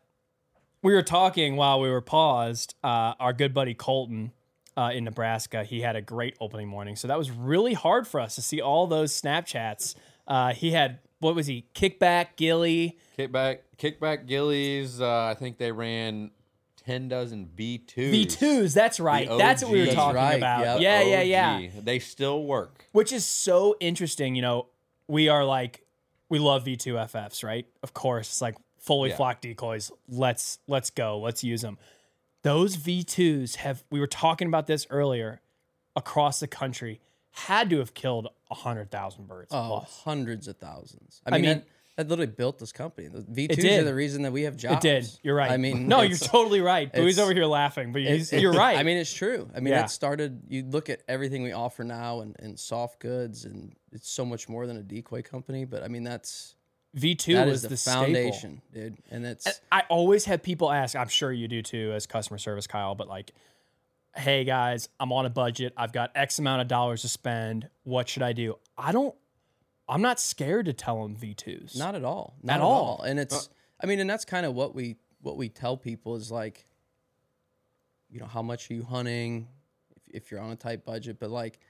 we were talking while we were paused. Uh, our good buddy Colton uh, in Nebraska, he had a great opening morning. So that was really hard for us to see all those Snapchats. Uh, he had, what was he? Kickback, Gilly. Kickback, kickback gillies. Uh, I think they ran ten dozen V twos. V twos, that's right. The That's what we were O G. talking That's right, about. yep. Yeah, yeah, yeah. O G. They still work. Which is so interesting. You know, we are like, we love V two F Fs, right? Of course, it's like fully Yeah. flock decoys. Let's let's go. Let's use them. Those V twos have. We were talking about this earlier. Across the country, had to have killed a hundred thousand birds. Oh, plus. hundreds of thousands. I I mean, mean- that, that literally built this company. The V twos did. are the reason that we have jobs. It did. You're right. I mean, no, you're it's- totally right. Bowie's it's- over here laughing, but he's, it- you're right. I mean, it's true. I mean, Yeah. it started, you look at everything we offer now and, and soft goods, and it's so much more than a decoy company. But I mean, that's V two that was is the, the foundation, dude. And it's I always have people ask, I'm sure you do too as customer service, Kyle, but like, hey guys, I'm on a budget. I've got X amount of dollars to spend. What should I do? I don't, I'm not scared to tell them V twos. not at all. Not At at, all. all. And it's, Uh, I mean, and that's kind of what we what we tell people is like, you know, how much are you hunting if, if you're on a tight budget, but like,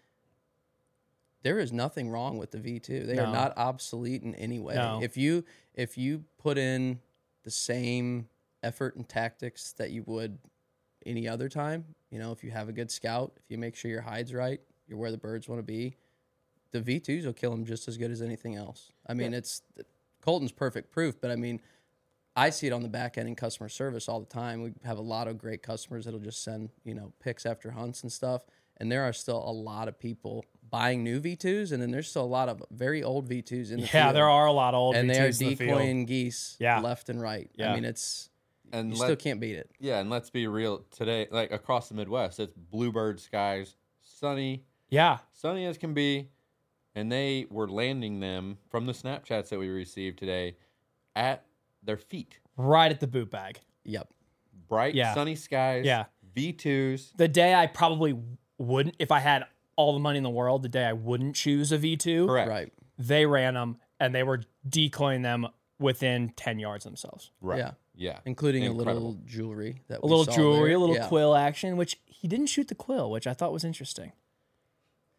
there is nothing wrong with the V two. They No. are not obsolete in any way. No. If you if you put in the same effort and tactics that you would any other time, you know, if you have a good scout, if you make sure your hide's right, you're where the birds want to be, the V twos will kill them just as good as anything else. I mean, it's Colton's perfect proof, but I mean, I see it on the back end in customer service all the time. We have a lot of great customers that'll just send, you know, pics after hunts and stuff. And there are still a lot of people buying new V twos, and then there's still a lot of very old V twos in the Yeah, field. there are a lot of old and V they are twos in the field. decoying geese Yeah. left and right. Yeah. I mean, it's And you let- still can't beat it. Yeah, and let's be real. Today, like across the Midwest, it's bluebird skies, sunny, Yeah, sunny as can be, and they were landing them from the Snapchats that we received today at their feet. right at the boot bag. Yep. Bright, Yeah. sunny skies. Yeah. V twos. The day I probably wouldn't, if I had all the money in the world, the day I wouldn't choose a V two, Correct. Right. they ran them and they were decoying them within ten yards themselves. Right. Yeah. Yeah. Including Incredible. a little jewelry that A we little saw jewelry, there. a little Yeah. quill action, which he didn't shoot the quill, which I thought was interesting.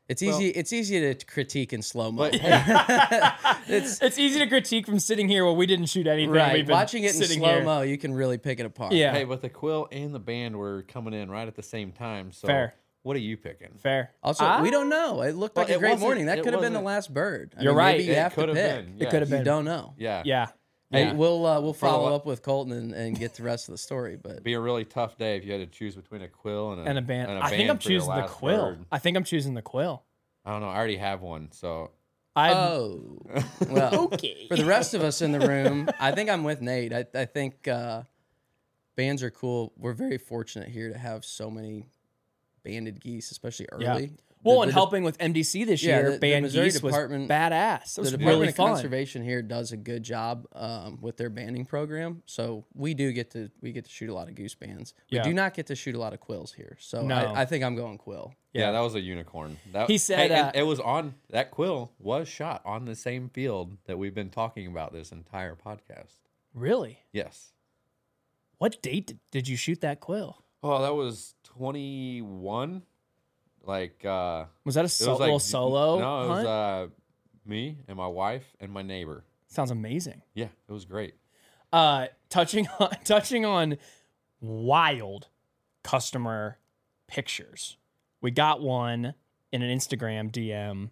It's Well- easy. It's easy to critique in slow mo. But hey, It's It's easy to critique from sitting here while we didn't shoot anything. right. We've been Watching it in sitting slow here. mo, you can really pick it apart. Yeah. hey, but the quill and the band were coming in right at the same time. So Fair. what are you picking? Fair. Also, Ah, we don't know. It looked Well, like a it great wasn't- morning. That it could have been the wasn't- last bird. I You're mean, right. Maybe you It have to could have pick. been. It could have You been. don't know. Yeah. Yeah. Hey, Yeah. we'll uh, we'll For the follow lo- up with Colton and, and get the rest of the story. But It'd be a really tough day if you had to choose between a quill and a, And a band. and a I think band I'm for your choosing the last quill. bird. I think I'm choosing the quill. I don't know. I already have one, so I oh, well, okay. for the rest of us in the room, I think I'm with Nate. I, I think uh, bands are cool. We're very fortunate here to have so many banded geese, especially Yeah. early. Well, The- and the- helping with M D C this Yeah, year, the- the band Missouri geese was Department- badass. It the was Department really of fun. Conservation here does a good job um, with their banding program. So we do get to we get to shoot a lot of goose bands. We Yeah. do not get to shoot a lot of quills here. So No. I, I think I'm going quill. yeah, Yeah. that was a unicorn. That, He said, hey, and uh, it was on that quill was shot on the same field that we've been talking about this entire podcast. Really? Yes. What date did, did you shoot that quill? Oh, that was twenty-one. Like uh Was that a it so- was like little solo No, it was hunt? uh me and my wife and my neighbor. Sounds amazing. Yeah, it was great. Uh, touching on touching on wild customer pictures. We got one in an Instagram D M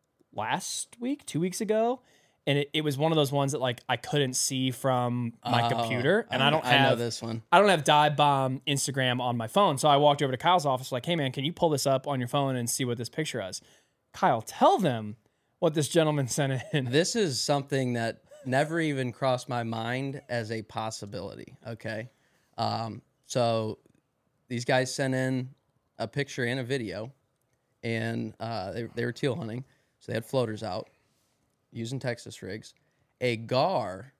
last week, two weeks ago, and it, it was one of those ones that like I couldn't see from my Oh, computer, and I don't I know have this one. I don't have Dive Bomb Instagram on my phone. So I walked over to Kyle's office, like, hey man, can you pull this up on your phone and see what this picture is? Kyle, tell them what this gentleman sent in. This is something that never even crossed my mind as a possibility. Okay. Um, so these guys sent in a picture and a video, and uh, they, they were teal hunting. So they had floaters out using Texas rigs. A gar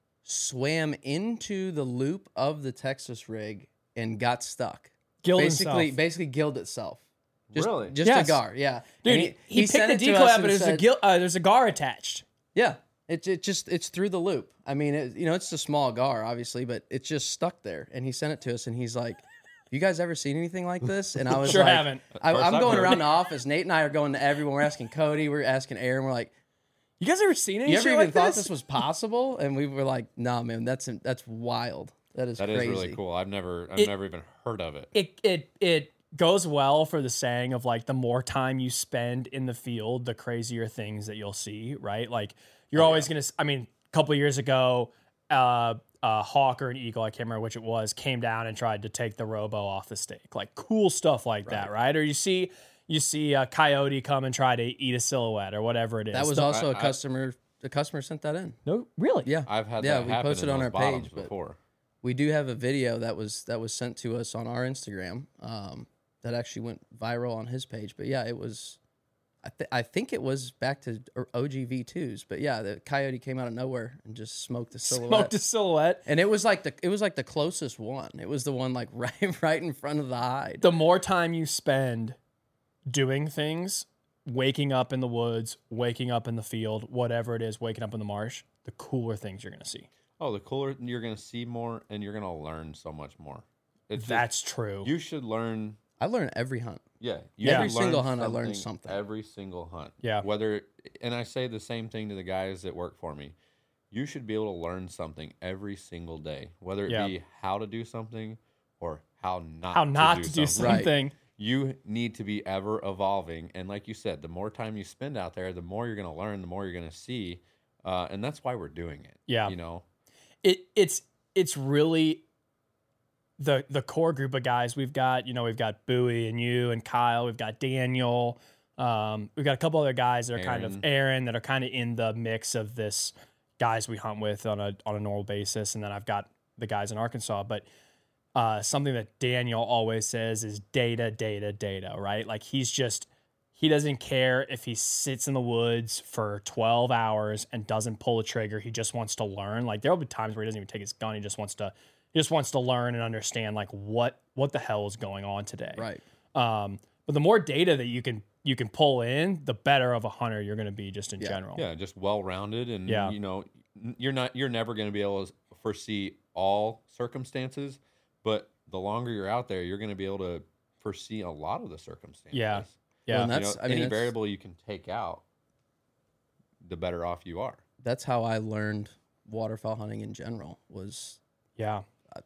swam into the loop of the Texas rig and got stuck. Gilled basically, himself. basically gilled itself. Just, Really? Just Yes. a gar, yeah. Dude, And he, he, picked sent the it to decoy us up, and but there's a said- gil- uh, there's a gar attached. Yeah, it it just it's through the loop. I mean, it, you know, it's a small gar, obviously, but it's just stuck there. And he sent it to us, and he's like, "You guys ever seen anything like this?" And I was Sure like, haven't. I, First I'm I've going heard. around the office. Nate and I are going to everyone. We're asking Cody. We're asking Aaron. We're like, You guys ever seen any "You ever shit even like thought this? this was possible?" And we were like, "Nah, man, that's that's wild. That is That is crazy." really cool. I've never I've It- never even heard of it. it it it goes well for the saying of like the more time you spend in the field, the crazier things that you'll see, right? Like you're always gonna. s- I mean, a couple of years ago, uh, a hawk or an eagle, I can't remember which it was, came down and tried to take the robo off the stake. Like cool stuff like that, right? Or you see you see a coyote come and try to eat a silhouette or whatever it is. That was The- also a I- I- customer. The customer sent that in. no, really. Yeah, I've had yeah. that We happen posted in on those our bottoms page, but before. we do have a video that was that was sent to us on our Instagram um, that actually went viral on his page. But yeah, it was. I, th- I think it was back to O G V twos. But yeah, the coyote came out of nowhere and just smoked the silhouette. Smoked a silhouette. and it was like the it was like the closest one. It was the one like right right in front of the hide. The more time you spend doing things, waking up in the woods, waking up in the field, whatever it is, waking up in the marsh, the cooler things you're going to see. Oh, the cooler you're gonna see more and you're gonna learn so much more. It's just- That's true. you should learn I learned every hunt. Yeah, Yeah. should Every learn single hunt I learned something. Every single hunt. Yeah. Whether and I say the same thing to the guys that work for me. You should be able to learn something every single day, whether it Yeah. be how to do something or how not How not to to do do something. Right. something. You need to be ever evolving, and like you said, the more time you spend out there, the more you're going to learn, the more you're going to see, uh, and that's why we're doing it. Yeah. you know. It it's it's really the the core group of guys we've got. You know, we've got Bowie and you and Kyle. We've got Daniel. Um, we've got a couple other guys that are kind of Aaron. Aaron that are kind of in the mix of this guys we hunt with on a on a normal basis, and then I've got the guys in Arkansas. But uh, something that Daniel always says is data, data, data. Right? Like he's just he doesn't care if he sits in the woods for twelve hours and doesn't pull a trigger. He just wants to learn. Like there'll be times where he doesn't even take his gun. He just wants to he just wants to learn and understand like what what the hell is going on today. Right. Um, but the more data that you can you can pull in, the better of a hunter you're going to be just in Yeah. general. Yeah, just well rounded, and Yeah. you know, n- you're not you're never going to be able to foresee all circumstances, but the longer you're out there, you're going to be able to foresee a lot of the circumstances. Yeah. Yeah. Well, and You that's know, I mean any that's, variable you can take out, the better off you are. that's how I learned waterfowl hunting in general. Was Yeah.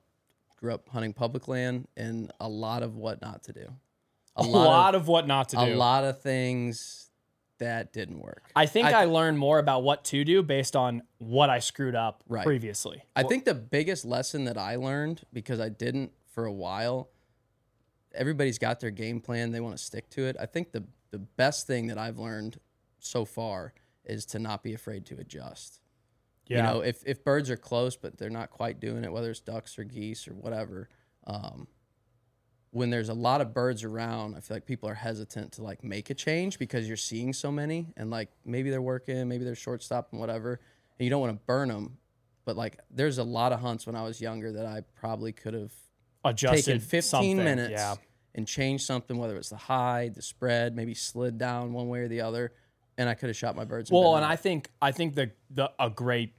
grew up hunting public land and a lot of what not to do. A, lot, of, of what not to do. a lot of things that didn't work. I think I, I- learned more about what to do based on what I screwed up Right. previously. I think the biggest lesson that I learned, because I didn't for a while, everybody's got their game plan. They want to stick to it. I think the, the best thing that I've learned so far is to not be afraid to adjust. Yeah. You know, if, if birds are close, but they're not quite doing it, whether it's ducks or geese or whatever, um, when there's a lot of birds around, I feel like people are hesitant to like make a change because you're seeing so many and like maybe they're working, maybe they're shortstop and whatever, and you don't want to burn them. But like there's a lot of hunts when I was younger that I probably could have Adjusted taken fifteen something. minutes Yeah. and changed something, whether it's the hide, the spread, maybe slid down one way or the other, and I could have shot my birds. and Well, been and out. I think I think the the a great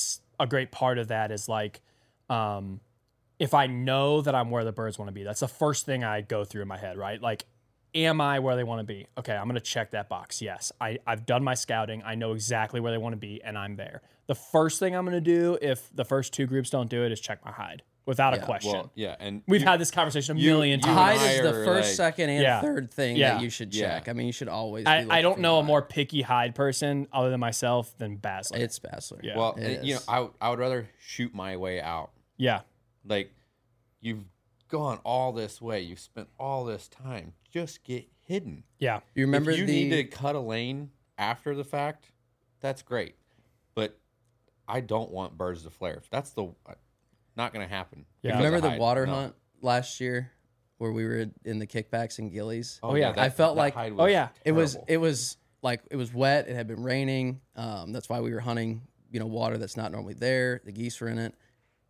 a great part of that is like, um, if I know that I'm where the birds want to be, that's the first thing I go through in my head, right? Like, am I where they want to be? Okay, I'm gonna check that box. Yes, I I've done my scouting. I know exactly where they want to be, and I'm there. The first thing I'm gonna do if the first two groups don't do it is check my hide without a Yeah, question. Well, yeah, and We've you- had this conversation a you- million you times. hide is the hire, first, like- second, and Yeah. third thing Yeah. that you should Yeah. check. I mean, you should always. Be I, I looking don't for know your a more hide. picky hide person other than myself than Basler. It's Bassler. Yeah. well, It and, you know, is. I I would rather shoot my way out. yeah, Like, you've gone all this way, you've spent all this time, just get hidden. yeah, You remember if you the need to cut a lane after the fact, that's great. But I don't want birds to flare. That's the not going to happen. Yeah. because remember of the hide. water No. hunt last year where we were in the kickbacks and gillies. Oh, yeah. I felt that like- hide oh, was yeah. It was terrible. it was like it was wet. It had been raining. Um, that's why we were hunting, you know, water that's not normally there. The geese were in it.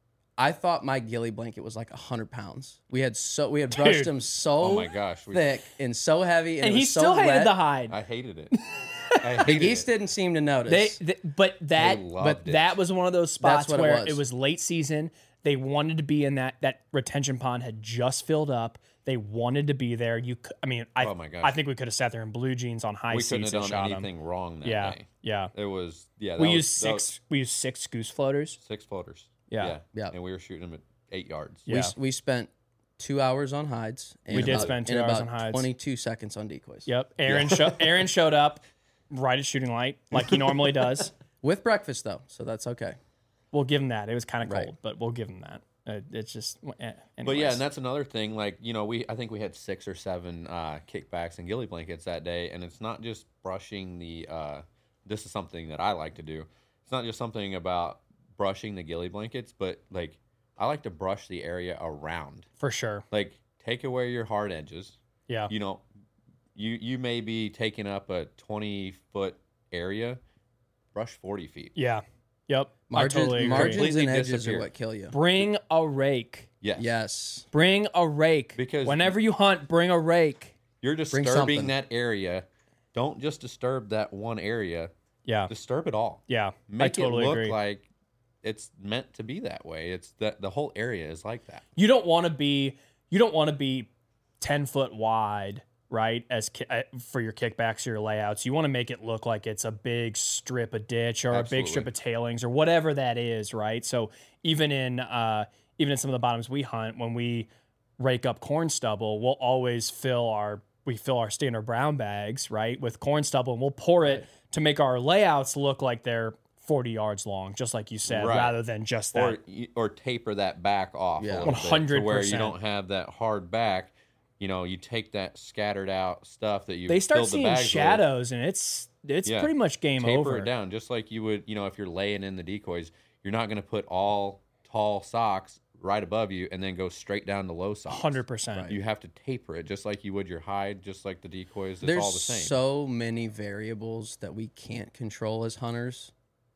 I thought my ghillie blanket was like a hundred pounds. We had so we had brushed Dude. him so Oh my gosh, we- thick and so heavy, and, and it he was so still hated wet. the hide. I hated it. I The hated geese it. didn't seem to notice. They, th- but that, loved but it. that was one of those spots That's what it where was. it was late season. They wanted to be in that that retention pond had just filled up. They wanted to be there. You, c- I mean, I, Oh my gosh. I think we could have sat there in blue jeans on high we couldn't seats have and done shot them. anything wrong that Yeah, day. yeah. It was yeah. That We was, used that was six. We used six goose floaters. six floaters. Yeah. Yeah. and we were shooting them at eight yards. Yeah. we we spent two hours on hides. And We did about, spend two and hours about on hides. Twenty-two seconds on decoys. Yep. Aaron show, Aaron showed up right at shooting light like he normally does. With breakfast though, so that's okay. We'll give him that. It was kind of Right. cold, but we'll give him that. Uh, it's just. Eh, But yeah, anyways. and that's another thing. Like you know, we I think we had six or seven uh, kickbacks and ghillie blankets that day, and it's not just brushing the. Uh, this is something that I like to do. It's not just something about brushing the ghillie blankets, but like I like to brush the area around. for sure. Like take away your hard edges. Yeah. You know, you you may be taking up a twenty foot area. Brush forty feet. Yeah. Yep. Margin, I totally agree. margins Completely and edges disappear. are what kill you. Bring a rake. Yes. Yes. Bring a rake. Because- whenever you hunt, bring a rake. You're something. disturbing that area. Don't just disturb that one area. Yeah. Disturb it all. Yeah. Make I totally it look agree. like it's meant to be that way. It's that the whole area is like that. you don't want to be you don't want to be ten foot wide, right? As ki- uh, for your kickbacks or your layouts, you want to make it look like it's a big strip of ditch or a big Absolutely. strip of tailings or whatever that is, right? So even in uh, even in some of the bottoms we hunt, when we rake up corn stubble, we'll always fill our we fill our standard brown bags, right, with corn stubble, and we'll pour it to make our layouts look like they're forty yards long, just like you said, Right. rather than just that. Or y- or taper that back off Yeah. a little bit to where you one hundred percent. don't have that hard back. You know, you take that scattered out stuff that you They start filled the seeing bags with, shadows, and it's it's Yeah. pretty much game taper over. it down just like you would. You know, if you're laying in the decoys, you're not going to put all tall socks right above you and then go straight down to low socks. Hundred percent. You have to taper it just like you would your hide, just like the decoys. It's There's all the same. so many variables that we can't control as hunters,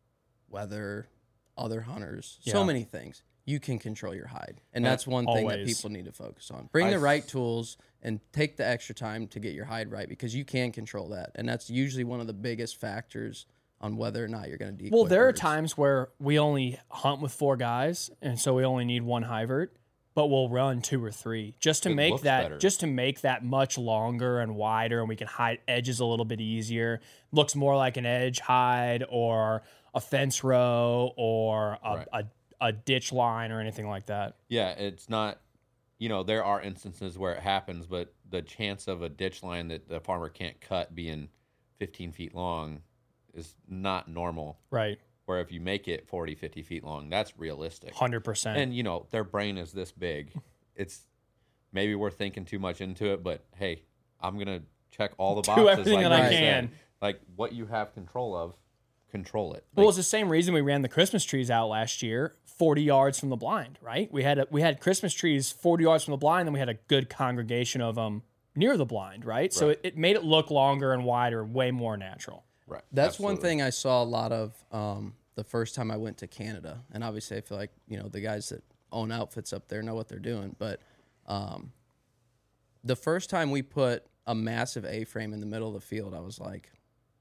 weather, other hunters, Yeah. so many things. You can control your hide. And Uh, that's one thing that always. people need to focus on. Bring I the s- right tools and take the extra time to get your hide right because you can control that. And that's usually one of the biggest factors on whether or not you're going to decoy Well, there are birds. times where we only hunt with four guys, and so we only need one hivert. but we'll run two or three just to It make looks that better. just to make that much longer and wider, and we can hide edges a little bit easier. Looks more like an edge hide or a fence row or a, Right. a, a ditch line or anything like that. Yeah, it's not, you know, there are instances where it happens, but the chance of a ditch line that the farmer can't cut being fifteen feet long is not normal. Right. Where if you make it forty, fifty feet long, that's realistic. one hundred percent. And, you know, their brain is this big. It's maybe we're thinking too much into it, but hey, I'm going to check all the Do boxes. everything like that I you can. said. Like what you have control of, control it. Well, Like, it's the same reason we ran the Christmas trees out last year, forty yards from the blind, right? We had a, we had Christmas trees forty yards from the blind, and we had a good congregation of them near the blind, right? So Right. it, it made it look longer and wider, way more natural. right. That's one absolutely. thing I saw a lot of um, the first time I went to Canada, and obviously I feel like you know the guys that own outfits up there know what they're doing. But um, the first time we put a massive A-frame in the middle of the field, I was like,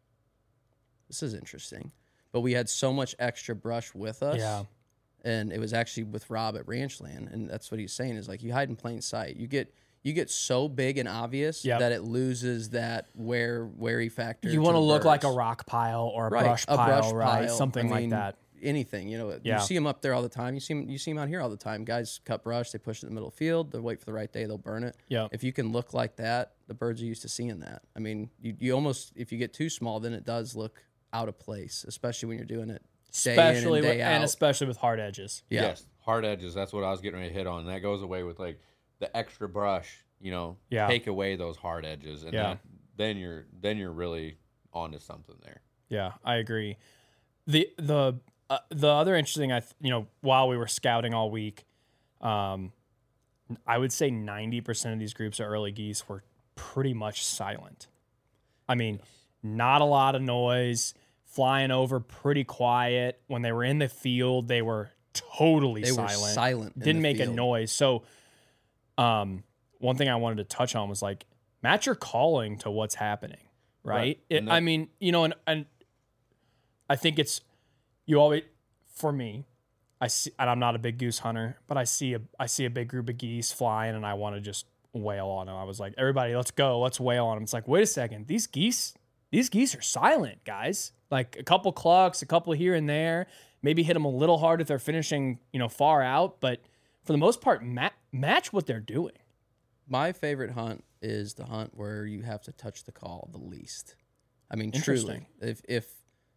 "This is interesting." But we had so much extra brush with us, Yeah. and it was actually with Rob at Ranchland, and that's what he's saying is like you hide in plain sight. You get you get so big and obvious Yep. that it loses that wear wary factor. You want to the look like a birds. rock pile or a Right, brush a pile, brush right? pile. Something I like mean, that. Anything, you know, Yeah. you see them up there all the time. You see them, you see them out here all the time. Guys cut brush, they push it in the middle of the field. They wait for the right day, they'll burn it. Yeah. If you can look like that, the birds are used to seeing that. I mean, you, you almost if you get too small, then it does look out of place, especially when you're doing it day Especially in and with, day and out. especially with hard edges. Yeah. Yes, hard edges. That's what I was getting ready to hit on. That goes away with like the extra brush. You know, Yeah. take away those hard edges, and Yeah. that, then you're then you're really onto something there. Yeah, I agree. The the uh, the other interesting, I th- you know, while we were scouting all week, um, I would say ninety percent of these groups of early geese were pretty much silent. I mean, not a lot of noise, flying over pretty quiet. When they were in the field, they were totally They were silent. silent in Didn't the make a field. noise. So, um, one thing I wanted to touch on was like match your calling to what's happening, right? Right. It, And that- I mean, you know, and and I think it's you always for me. I see, and I'm not a big goose hunter, but I see a I see a big group of geese flying, and I want to just wail on them. I was like, everybody, let's go, let's wail on them. It's like, wait a second, these geese, these geese are silent, guys. Like a couple clucks, a couple here and there. Maybe hit them a little hard if they're finishing, you know, far out, but for the most part, ma- match what they're doing. My favorite hunt is the hunt where you have to touch the call the least. I mean, Interesting. truly, if if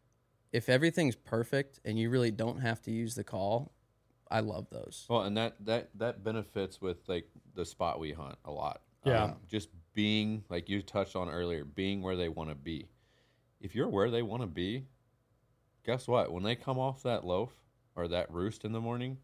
if everything's perfect and you really don't have to use the call, I love those. Well, and that that that benefits with like the spot we hunt a lot. Yeah. Um, just being like you touched on earlier, being where they want to be. If you're where they want to be, guess what? When they come off that loaf or that roost in the morning,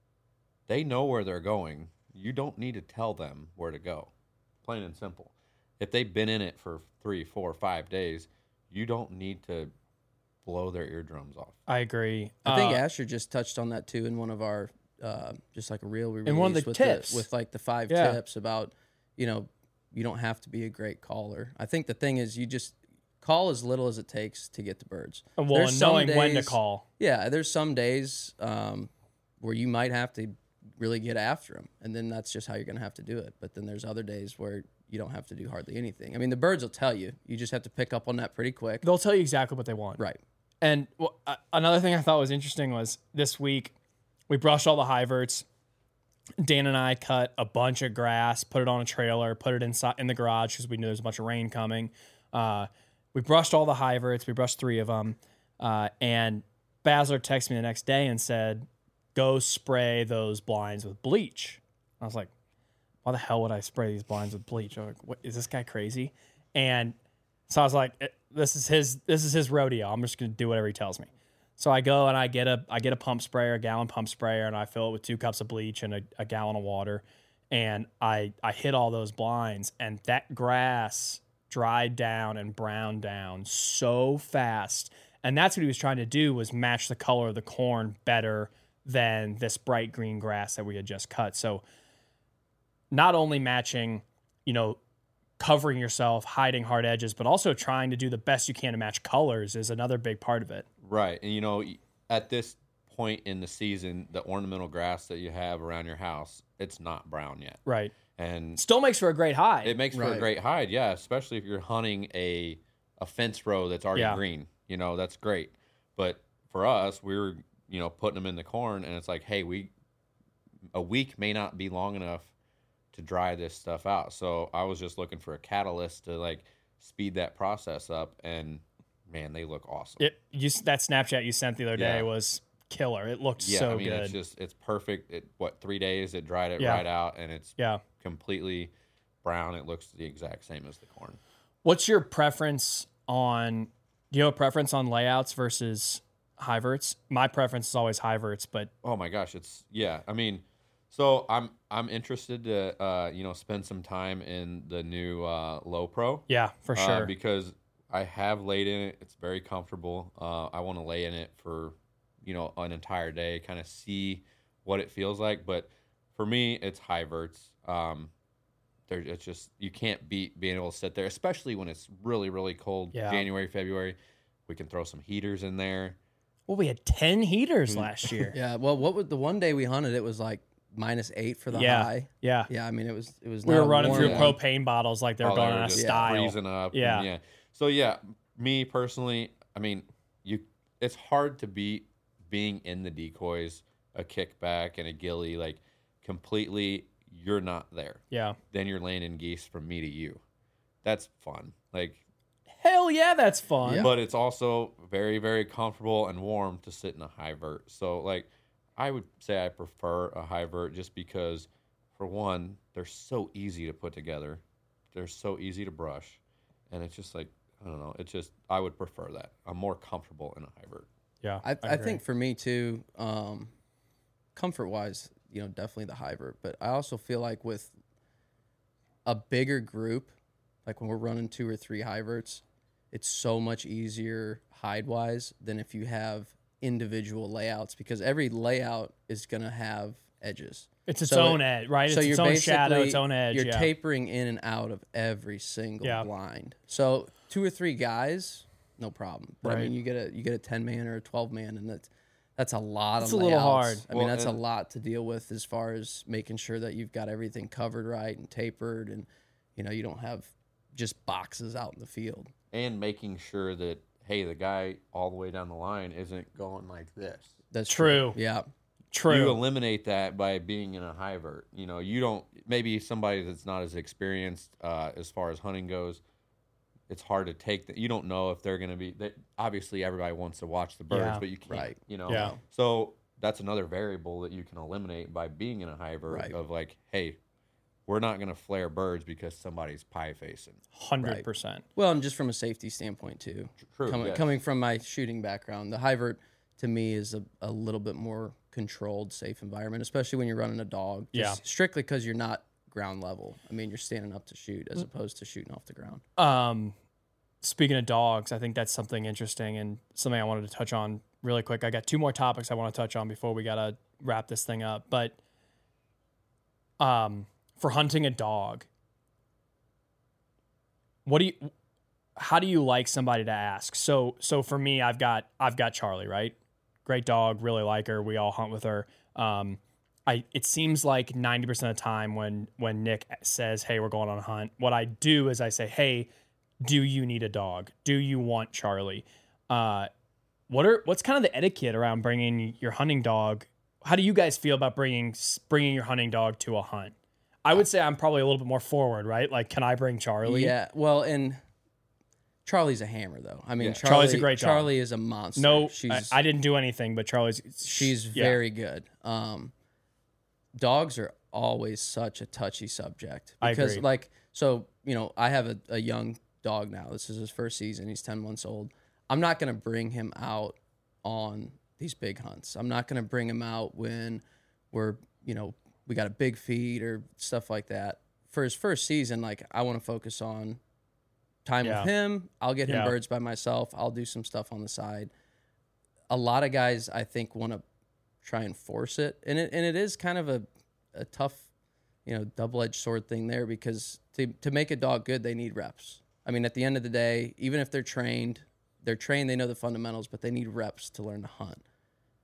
they know where they're going. You don't need to tell them where to go. Plain and simple. If they've been in it for three, four, five days, you don't need to blow their eardrums off. I agree. I think Uh, Asher just touched on that too in one of our uh, just like a reel we In one of the released with tips. with like the five Yeah. tips about you know you don't have to be a great caller. I think the thing is you just call as little as it takes to get the birds. well, There's and some knowing when to days- call. Yeah, there's some days um, where you might have to really get after them, and then that's just how you're going to have to do it. But then there's other days where you don't have to do hardly anything. I mean, the birds will tell you. You just have to pick up on that pretty quick. They'll tell you exactly what they want. Right. And well, uh, another thing I thought was interesting was this week we brushed all the hyverts. Dan and I cut a bunch of grass, put it on a trailer, put it inside in the garage because we knew there was a bunch of rain coming. Uh, we brushed all the hyverts. We brushed three of them. Uh, and Basler texted me the next day and said, "Go spray those blinds with bleach." I was like, "Why the hell would I spray these blinds with bleach?" I'm like, "What is this guy crazy?" And so I was like, "Eh, "This is his. This is his rodeo. I'm just gonna do whatever he tells me." So I go and I get a I get a pump sprayer, a gallon pump sprayer, and I fill it with two cups of bleach and a, a gallon of water, and I I hit all those blinds, and that grass dried down and browned down so fast. And that's what he was trying to do, was match the color of the corn better than this bright green grass that we had just cut. So not only matching, you know, covering yourself, hiding hard edges, but also trying to do the best you can to match colors is another big part of it. Right. And, you know, at this point in the season, the ornamental grass that you have around your house, it's not brown yet. Right. And Still makes for a great hide. it makes for Right. a great hide, yeah, especially if you're hunting a a fence row that's already Yeah. green. You know, that's great. But for us, we were, you know, putting them in the corn, and it's like, hey, we a week may not be long enough to dry this stuff out. So I was just looking for a catalyst to like speed that process up, and man, they look awesome. It you that Snapchat you sent the other day Yeah. was killer. It looked Yeah, so I mean, good. it's just it's perfect. It what three days it dried it Yeah. right out, and it's yeah. completely brown. It looks the exact same as the corn. What's your preference on? Do you have a preference on layouts versus hyverts? My preference is always hyverts, but Oh my gosh, it's yeah. I mean, so I'm I'm interested to uh, you know spend some time in the new uh, Low Pro. yeah, for uh, sure. because I have laid in it. It's very comfortable. Uh, I want to lay in it for you know an entire day, kind of see what it feels like. But for me, it's hyverts. Um, there, it's just you can't beat being able to sit there, especially when it's really really cold. Yeah. January, February. We can throw some heaters in there. Well, we had ten Mm. heaters last year. Yeah. Well, what was the one day we hunted? It was like minus eight for the Yeah. high. Yeah. Yeah. I mean, it was it was. We not were a running warm through yeah. one. propane bottles like they were Oh, going they out were of just style. freezing up. and Yeah. yeah. So yeah, me personally, I mean, you. It's hard to beat being in the decoys, a kickback and a ghillie, like completely. You're not there. Yeah. Then you're landing geese from me to you. That's fun. Like, Hell yeah, that's fun. Yeah. but it's also very very comfortable and warm to sit in a hyvert. So like, I would say I prefer a hyvert just because, for one, they're so easy to put together, they're so easy to brush, and it's just like. I don't know. It's just I would prefer that. I'm more comfortable in a hyvert. Yeah. I, I agree. think for me too, um, comfort wise, you know, definitely the hyvert. But I also feel like with a bigger group, like when we're running two or three hyverts, it's so much easier hide wise than if you have individual layouts, because every layout is going to have edges. it's its so own it- edge, right? So it's you're its own shadow, its basically- own edge. You're yeah. tapering in and out of every single Yeah. blind. So two or three guys, no problem. But I Right. mean, you get a you get a ten man or a twelve man, and that's that's a lot It's of a little layouts. hard. I mean, Well, that's a and- lot to deal with as far as making sure that you've got everything covered right and tapered, and you know you don't have just boxes out in the field. And making sure that, hey, the guy all the way down the line isn't going like this. That's True. Yeah. True. You eliminate that by being in a hyvert. You know, you don't, maybe somebody that's not as experienced uh, as far as hunting goes, it's hard to take that. You don't know if they're going to be, they, obviously everybody wants to watch the birds, Yeah. but you can't, Right. you know? Yeah. So that's another variable that you can eliminate by being in a hyvert Right. of like, hey, we're not going to flare birds because somebody's pie facing. Hundred percent. Well, and just from a safety standpoint too. True, Coming yes. coming from my shooting background, the hyvert to me is a, a little bit more controlled, safe environment, especially when you're running a dog. Yeah. Just strictly because you're not ground level. I mean, you're standing up to shoot as opposed to shooting off the ground. Um, speaking of dogs, I think that's something interesting and something I wanted to touch on really quick. I got two more topics I want to touch on before we gotta wrap this thing up. But um, for hunting a dog, what do you? How do you like somebody to ask? So, so for me, I've got I've got Charlie, right? Great dog, really like her. We all hunt with her. Um, I it seems like ninety percent of the time when when Nick says, "Hey, we're going on a hunt," what I do is I say, "Hey, do you need a dog? Do you want Charlie?" Uh, what are what's kind of the etiquette around bringing your hunting dog? How do you guys feel about bringing bringing your hunting dog to a hunt? I would say I'm probably a little bit more forward, right? Like, can I bring Charlie? Yeah. Well, and Charlie's a hammer, though. I mean, Yeah. Charlie, Charlie's a great dog. Charlie is a monster. No, she's I, I didn't do anything, but Charlie's she's yeah. very good. Um, dogs are always such a touchy subject I because, agree. like, so you know, I have a, a young dog now. This is his first season. He's ten months old. I'm not going to bring him out on these big hunts. I'm not going to bring him out when we're, you know, we got a big feed or stuff like that. For his first season, like, I want to focus on time Yeah. with him. I'll get him Yeah. birds by myself. I'll do some stuff on the side. A lot of guys, I think, want to try and force it, and it and it is kind of a, a tough, you know, double-edged sword thing there, because to to make a dog good, they need reps. I mean, at the end of the day, even if they're trained, they're trained, they know the fundamentals, but they need reps to learn to hunt.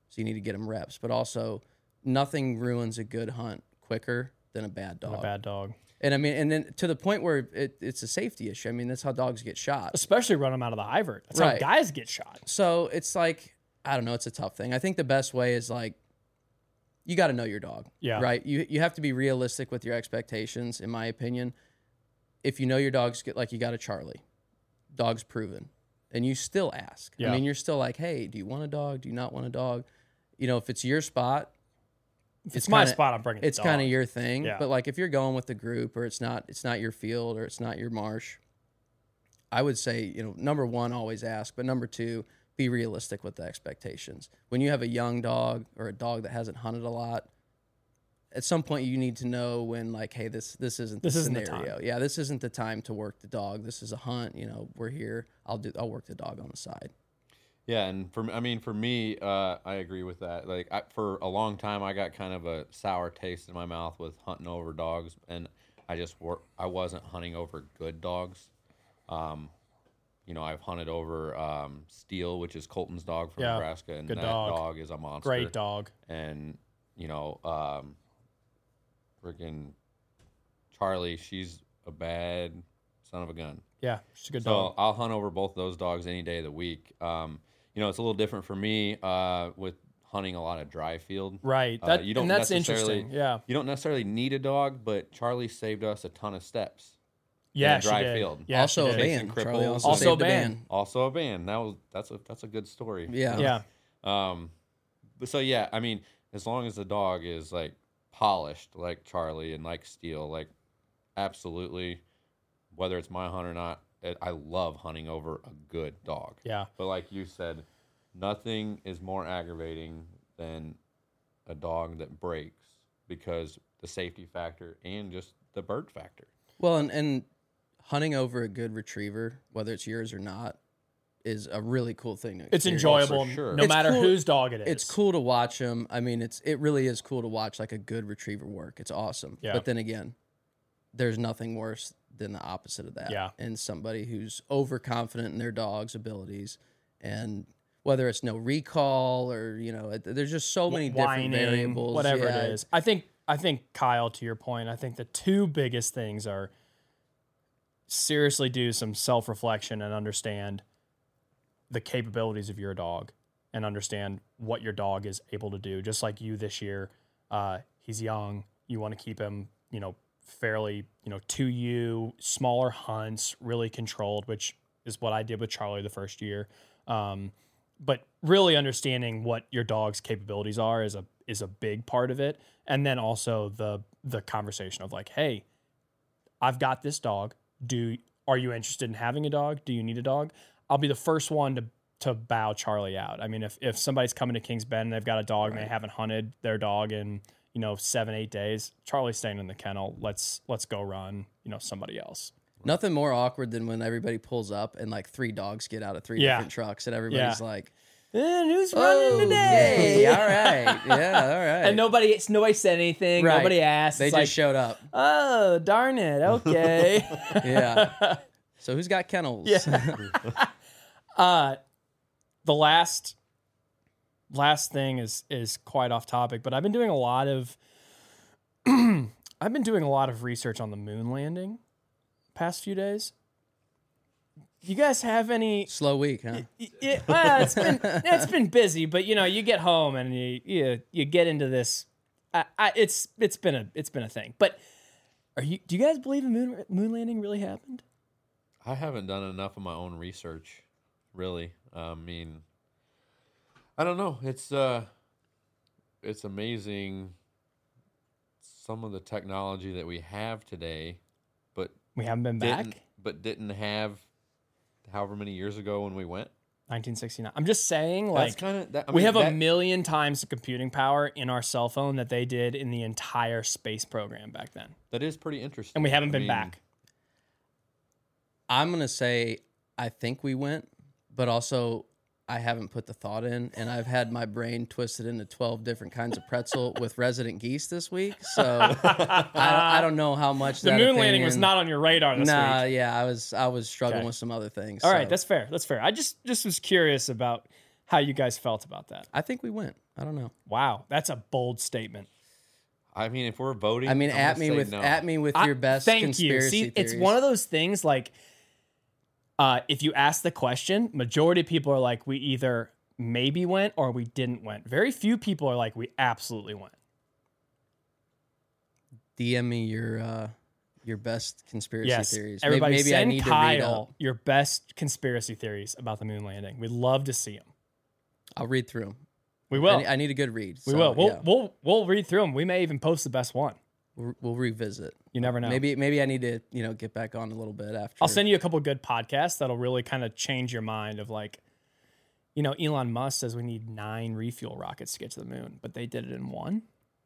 So you need to get them reps. But also, nothing ruins a good hunt quicker than a bad dog. A bad dog. And I mean, and then to the point where it, it's a safety issue. I mean, that's how dogs get shot. Especially run them out of the Ivert. That's Right. how guys get shot. So it's like, I don't know, it's a tough thing. I think the best way is like, you got to know your dog. Yeah. Right? You you have to be realistic with your expectations, in my opinion. If you know your dog's get like you got a Charlie, dog's proven, and you still ask. Yeah. I mean, you're still like, hey, do you want a dog? Do you not want a dog? You know, if it's your spot, If it's, my kinda- spot, I'm bringing the it's dog. kind of your thing. Yeah. But like if you're going with the group, or it's not it's not your field, or it's not your marsh, I would say, you know, number one, always ask, but number two, be realistic with the expectations. When you have a young dog or a dog that hasn't hunted a lot, at some point you need to know when, like, hey, this this isn't the This isn't the scenario. time. Yeah, this isn't the time to work the dog. This is a hunt. You know, we're here. I'll do. I'll work the dog on the side. Yeah, and for I mean, for me, uh, I agree with that. Like I, for a long time, I got kind of a sour taste in my mouth with hunting over dogs, and I just wor- I wasn't hunting over good dogs. Um, you know, I've hunted over um, Steel, which is Colton's dog from Yeah, Nebraska, and good that dog. dog is a monster. Great dog. And you know, um, freaking Charlie, she's a bad son of a gun. Yeah, she's a good So dog. I'll hunt over both those dogs any day of the week. Um, you know, it's a little different for me uh, with hunting a lot of dry field. Right. Uh, That, you don't and that's necessarily- interesting. Yeah. You don't necessarily need a dog, but Charlie saved us a ton of steps. Yeah, a dry she did. field. Yeah, also she a did. Chasing ban. Charlie cripples. also, Also saved a a ban. ban. Also a van. That was that's a that's a good story. Yeah. Yeah. Um, but so yeah, I mean, as long as the dog is like polished, like Charlie and like Steel, like absolutely, whether it's my hunt or not, it, I love hunting over a good dog. Yeah. But like you said, nothing is more aggravating than a dog that breaks because the safety factor and just the bird factor. Well, and, and hunting over a good retriever, whether it's yours or not, is a really cool thing to It's experience. enjoyable sure. no It's matter cool- whose dog it is. It's cool to watch them. I mean, it's it really is cool to watch like a good retriever work. It's awesome. Yeah. But then again, there's nothing worse than the opposite of that. Yeah. And somebody who's overconfident in their dog's abilities, and whether it's no recall or you know, it, there's just so many Whining, different variables. whatever Yeah. it is. I think I think Kyle, to your point, I think the two biggest things are seriously do some self-reflection and understand the capabilities of your dog and understand what your dog is able to do. Just like you this year, uh, he's young. You want to keep him, you know, fairly, you know, to you, smaller hunts, really controlled, which is what I did with Charlie the first year. Um, but really understanding what your dog's capabilities are is a is a big part of it. And then also the the conversation of like, hey, I've got this dog. Do are you interested in having a dog? Do you need a dog? I'll be the first one to to bow Charlie out. I mean, if if somebody's coming to Kings Bend and they've got a dog and they haven't hunted their dog in, you know, seven, eight days, Charlie's staying in the kennel. Let's let's go run, you know, somebody else. Nothing more awkward than when everybody pulls up and like three dogs get out of three Yeah. different trucks, and everybody's Yeah. like, And who's "Oh, running today? yay, all right, yeah, all right." And nobody, it's, nobody said anything. Right. Nobody asked. they It's just like, showed up. oh, darn it. Okay. Yeah. So who's got kennels? Yeah. uh, the last last thing is is quite off topic, but I've been doing a lot of I've been doing a lot of research on the moon landing past few days. You guys have any? Slow week, huh? y- y- well, it's been it's been busy, but you know, you get home and you you, you get into this. I, I, it's it's been a it's been a thing. But are you? Do you guys believe the moon moon landing really happened? I haven't done enough of my own research, really. I mean, I don't know. It's uh, it's amazing some of the technology that we have today, but We haven't been back. didn't but didn't have however many years ago when we went. nineteen sixty-nine. I'm just saying, That's like, kind of that. I we mean, have a that- million times the computing power in our cell phone that they did in the entire space program back then. That is pretty interesting. And we haven't I been mean, back. I'm gonna say I think we went, but also I haven't put the thought in, and I've had my brain twisted into twelve different kinds of pretzel with resident geese this week. So I, don't, I don't know how much The that moon landing was opinion- not on your radar this Nah, week. yeah, I was I was struggling Okay. with some other things. All so. right, that's fair. That's fair. I just just was curious about how you guys felt about that. I think we went. I don't know. Wow, that's a bold statement. I mean, if we're voting, I mean, I'm at gonna me say with no. at me with I- your best thank conspiracy you. See, theories. it's one of those things like, uh, if you ask the question, majority of people are like, we either maybe went or we didn't went. Very few people are like, we absolutely went. D M me your uh, your best conspiracy Yes, theories. everybody, maybe, maybe I send need to read Kyle up. your best conspiracy theories about the moon landing. We'd love to see them. I'll read through them. We will. I, need- I need a good read. we so, will. We'll, yeah. we'll we'll read through them. We may even post the best one. We'll, we'll revisit. You never know. Maybe maybe I need to you know get back on a little bit after. I'll send you a couple good podcasts that'll really kind of change your mind of like, you know, Elon Musk says we need nine refuel rockets to get to the moon, but they did it in one.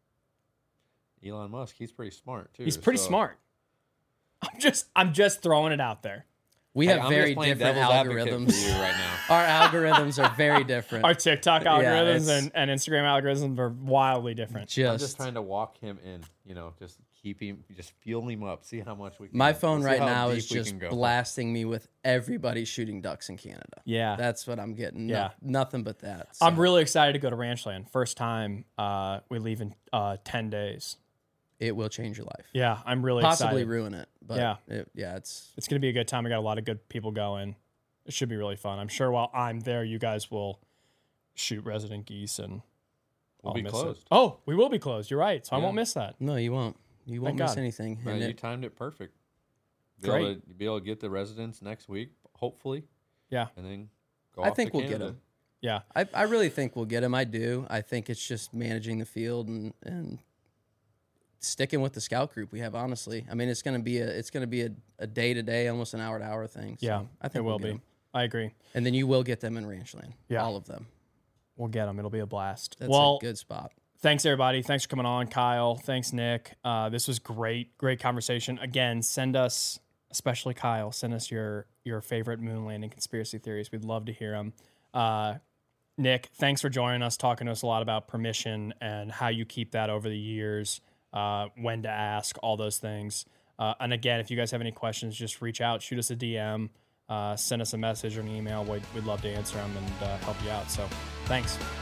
Elon Musk, he's pretty smart too. He's pretty so- smart. I'm just I'm just throwing it out there. We Hey, have I'm very just playing different devil's advocate algorithms. for you right now. Our algorithms are very different. Our TikTok Yeah, algorithms it's- and, and Instagram algorithms are wildly different. just, I'm just trying to walk him in, you know, just keep him, just fuel him up, see how much we can. my phone see right how now deep is we just can go. blasting me with everybody shooting ducks in Canada. Yeah. That's what I'm getting. No- Yeah. nothing but that. I'm So, really excited to go to Ranchland. First time uh, we leave in uh, ten days. it will change your life. Yeah, I'm really Possibly excited. ruin it. But Yeah. it, yeah, it's It's going to be a good time. We got a lot of good people going. It should be really fun. I'm sure while I'm there, you guys will shoot resident geese and We'll I'll be miss closed. It. Oh, we will be closed. You're right. So I Yeah. won't miss that. no, you won't. You won't Thank miss God. anything. Man, And you it- timed it perfect. Be Great. Able to, be able to get the residents next week, hopefully, Yeah. and then go I off think to we'll get Canada. them. Yeah. I, I really think we'll get him. I do. I think it's just managing the field and and sticking with the scout group we have. Honestly, I mean, it's gonna be a it's gonna be a, a day to day, almost an hour to hour thing. So Yeah. I think it we'll will get be. 'em. I agree. And then you will get them in Ranchland. Yeah. all of them. We'll get them. It'll be a blast. That's well, a good spot. thanks everybody. Thanks for coming on, Kyle. Thanks, Nick. Uh, this was great. Great conversation. Again, send us, especially Kyle, send us your your favorite moon landing conspiracy theories. We'd love to hear them. Uh, Nick, thanks for joining us, talking to us a lot about permission and how you keep that over the years, uh, when to ask, all those things. Uh, and again, if you guys have any questions, just reach out, shoot us a D M, uh, send us a message or an email. We'd, we'd love to answer them and uh, help you out. So thanks.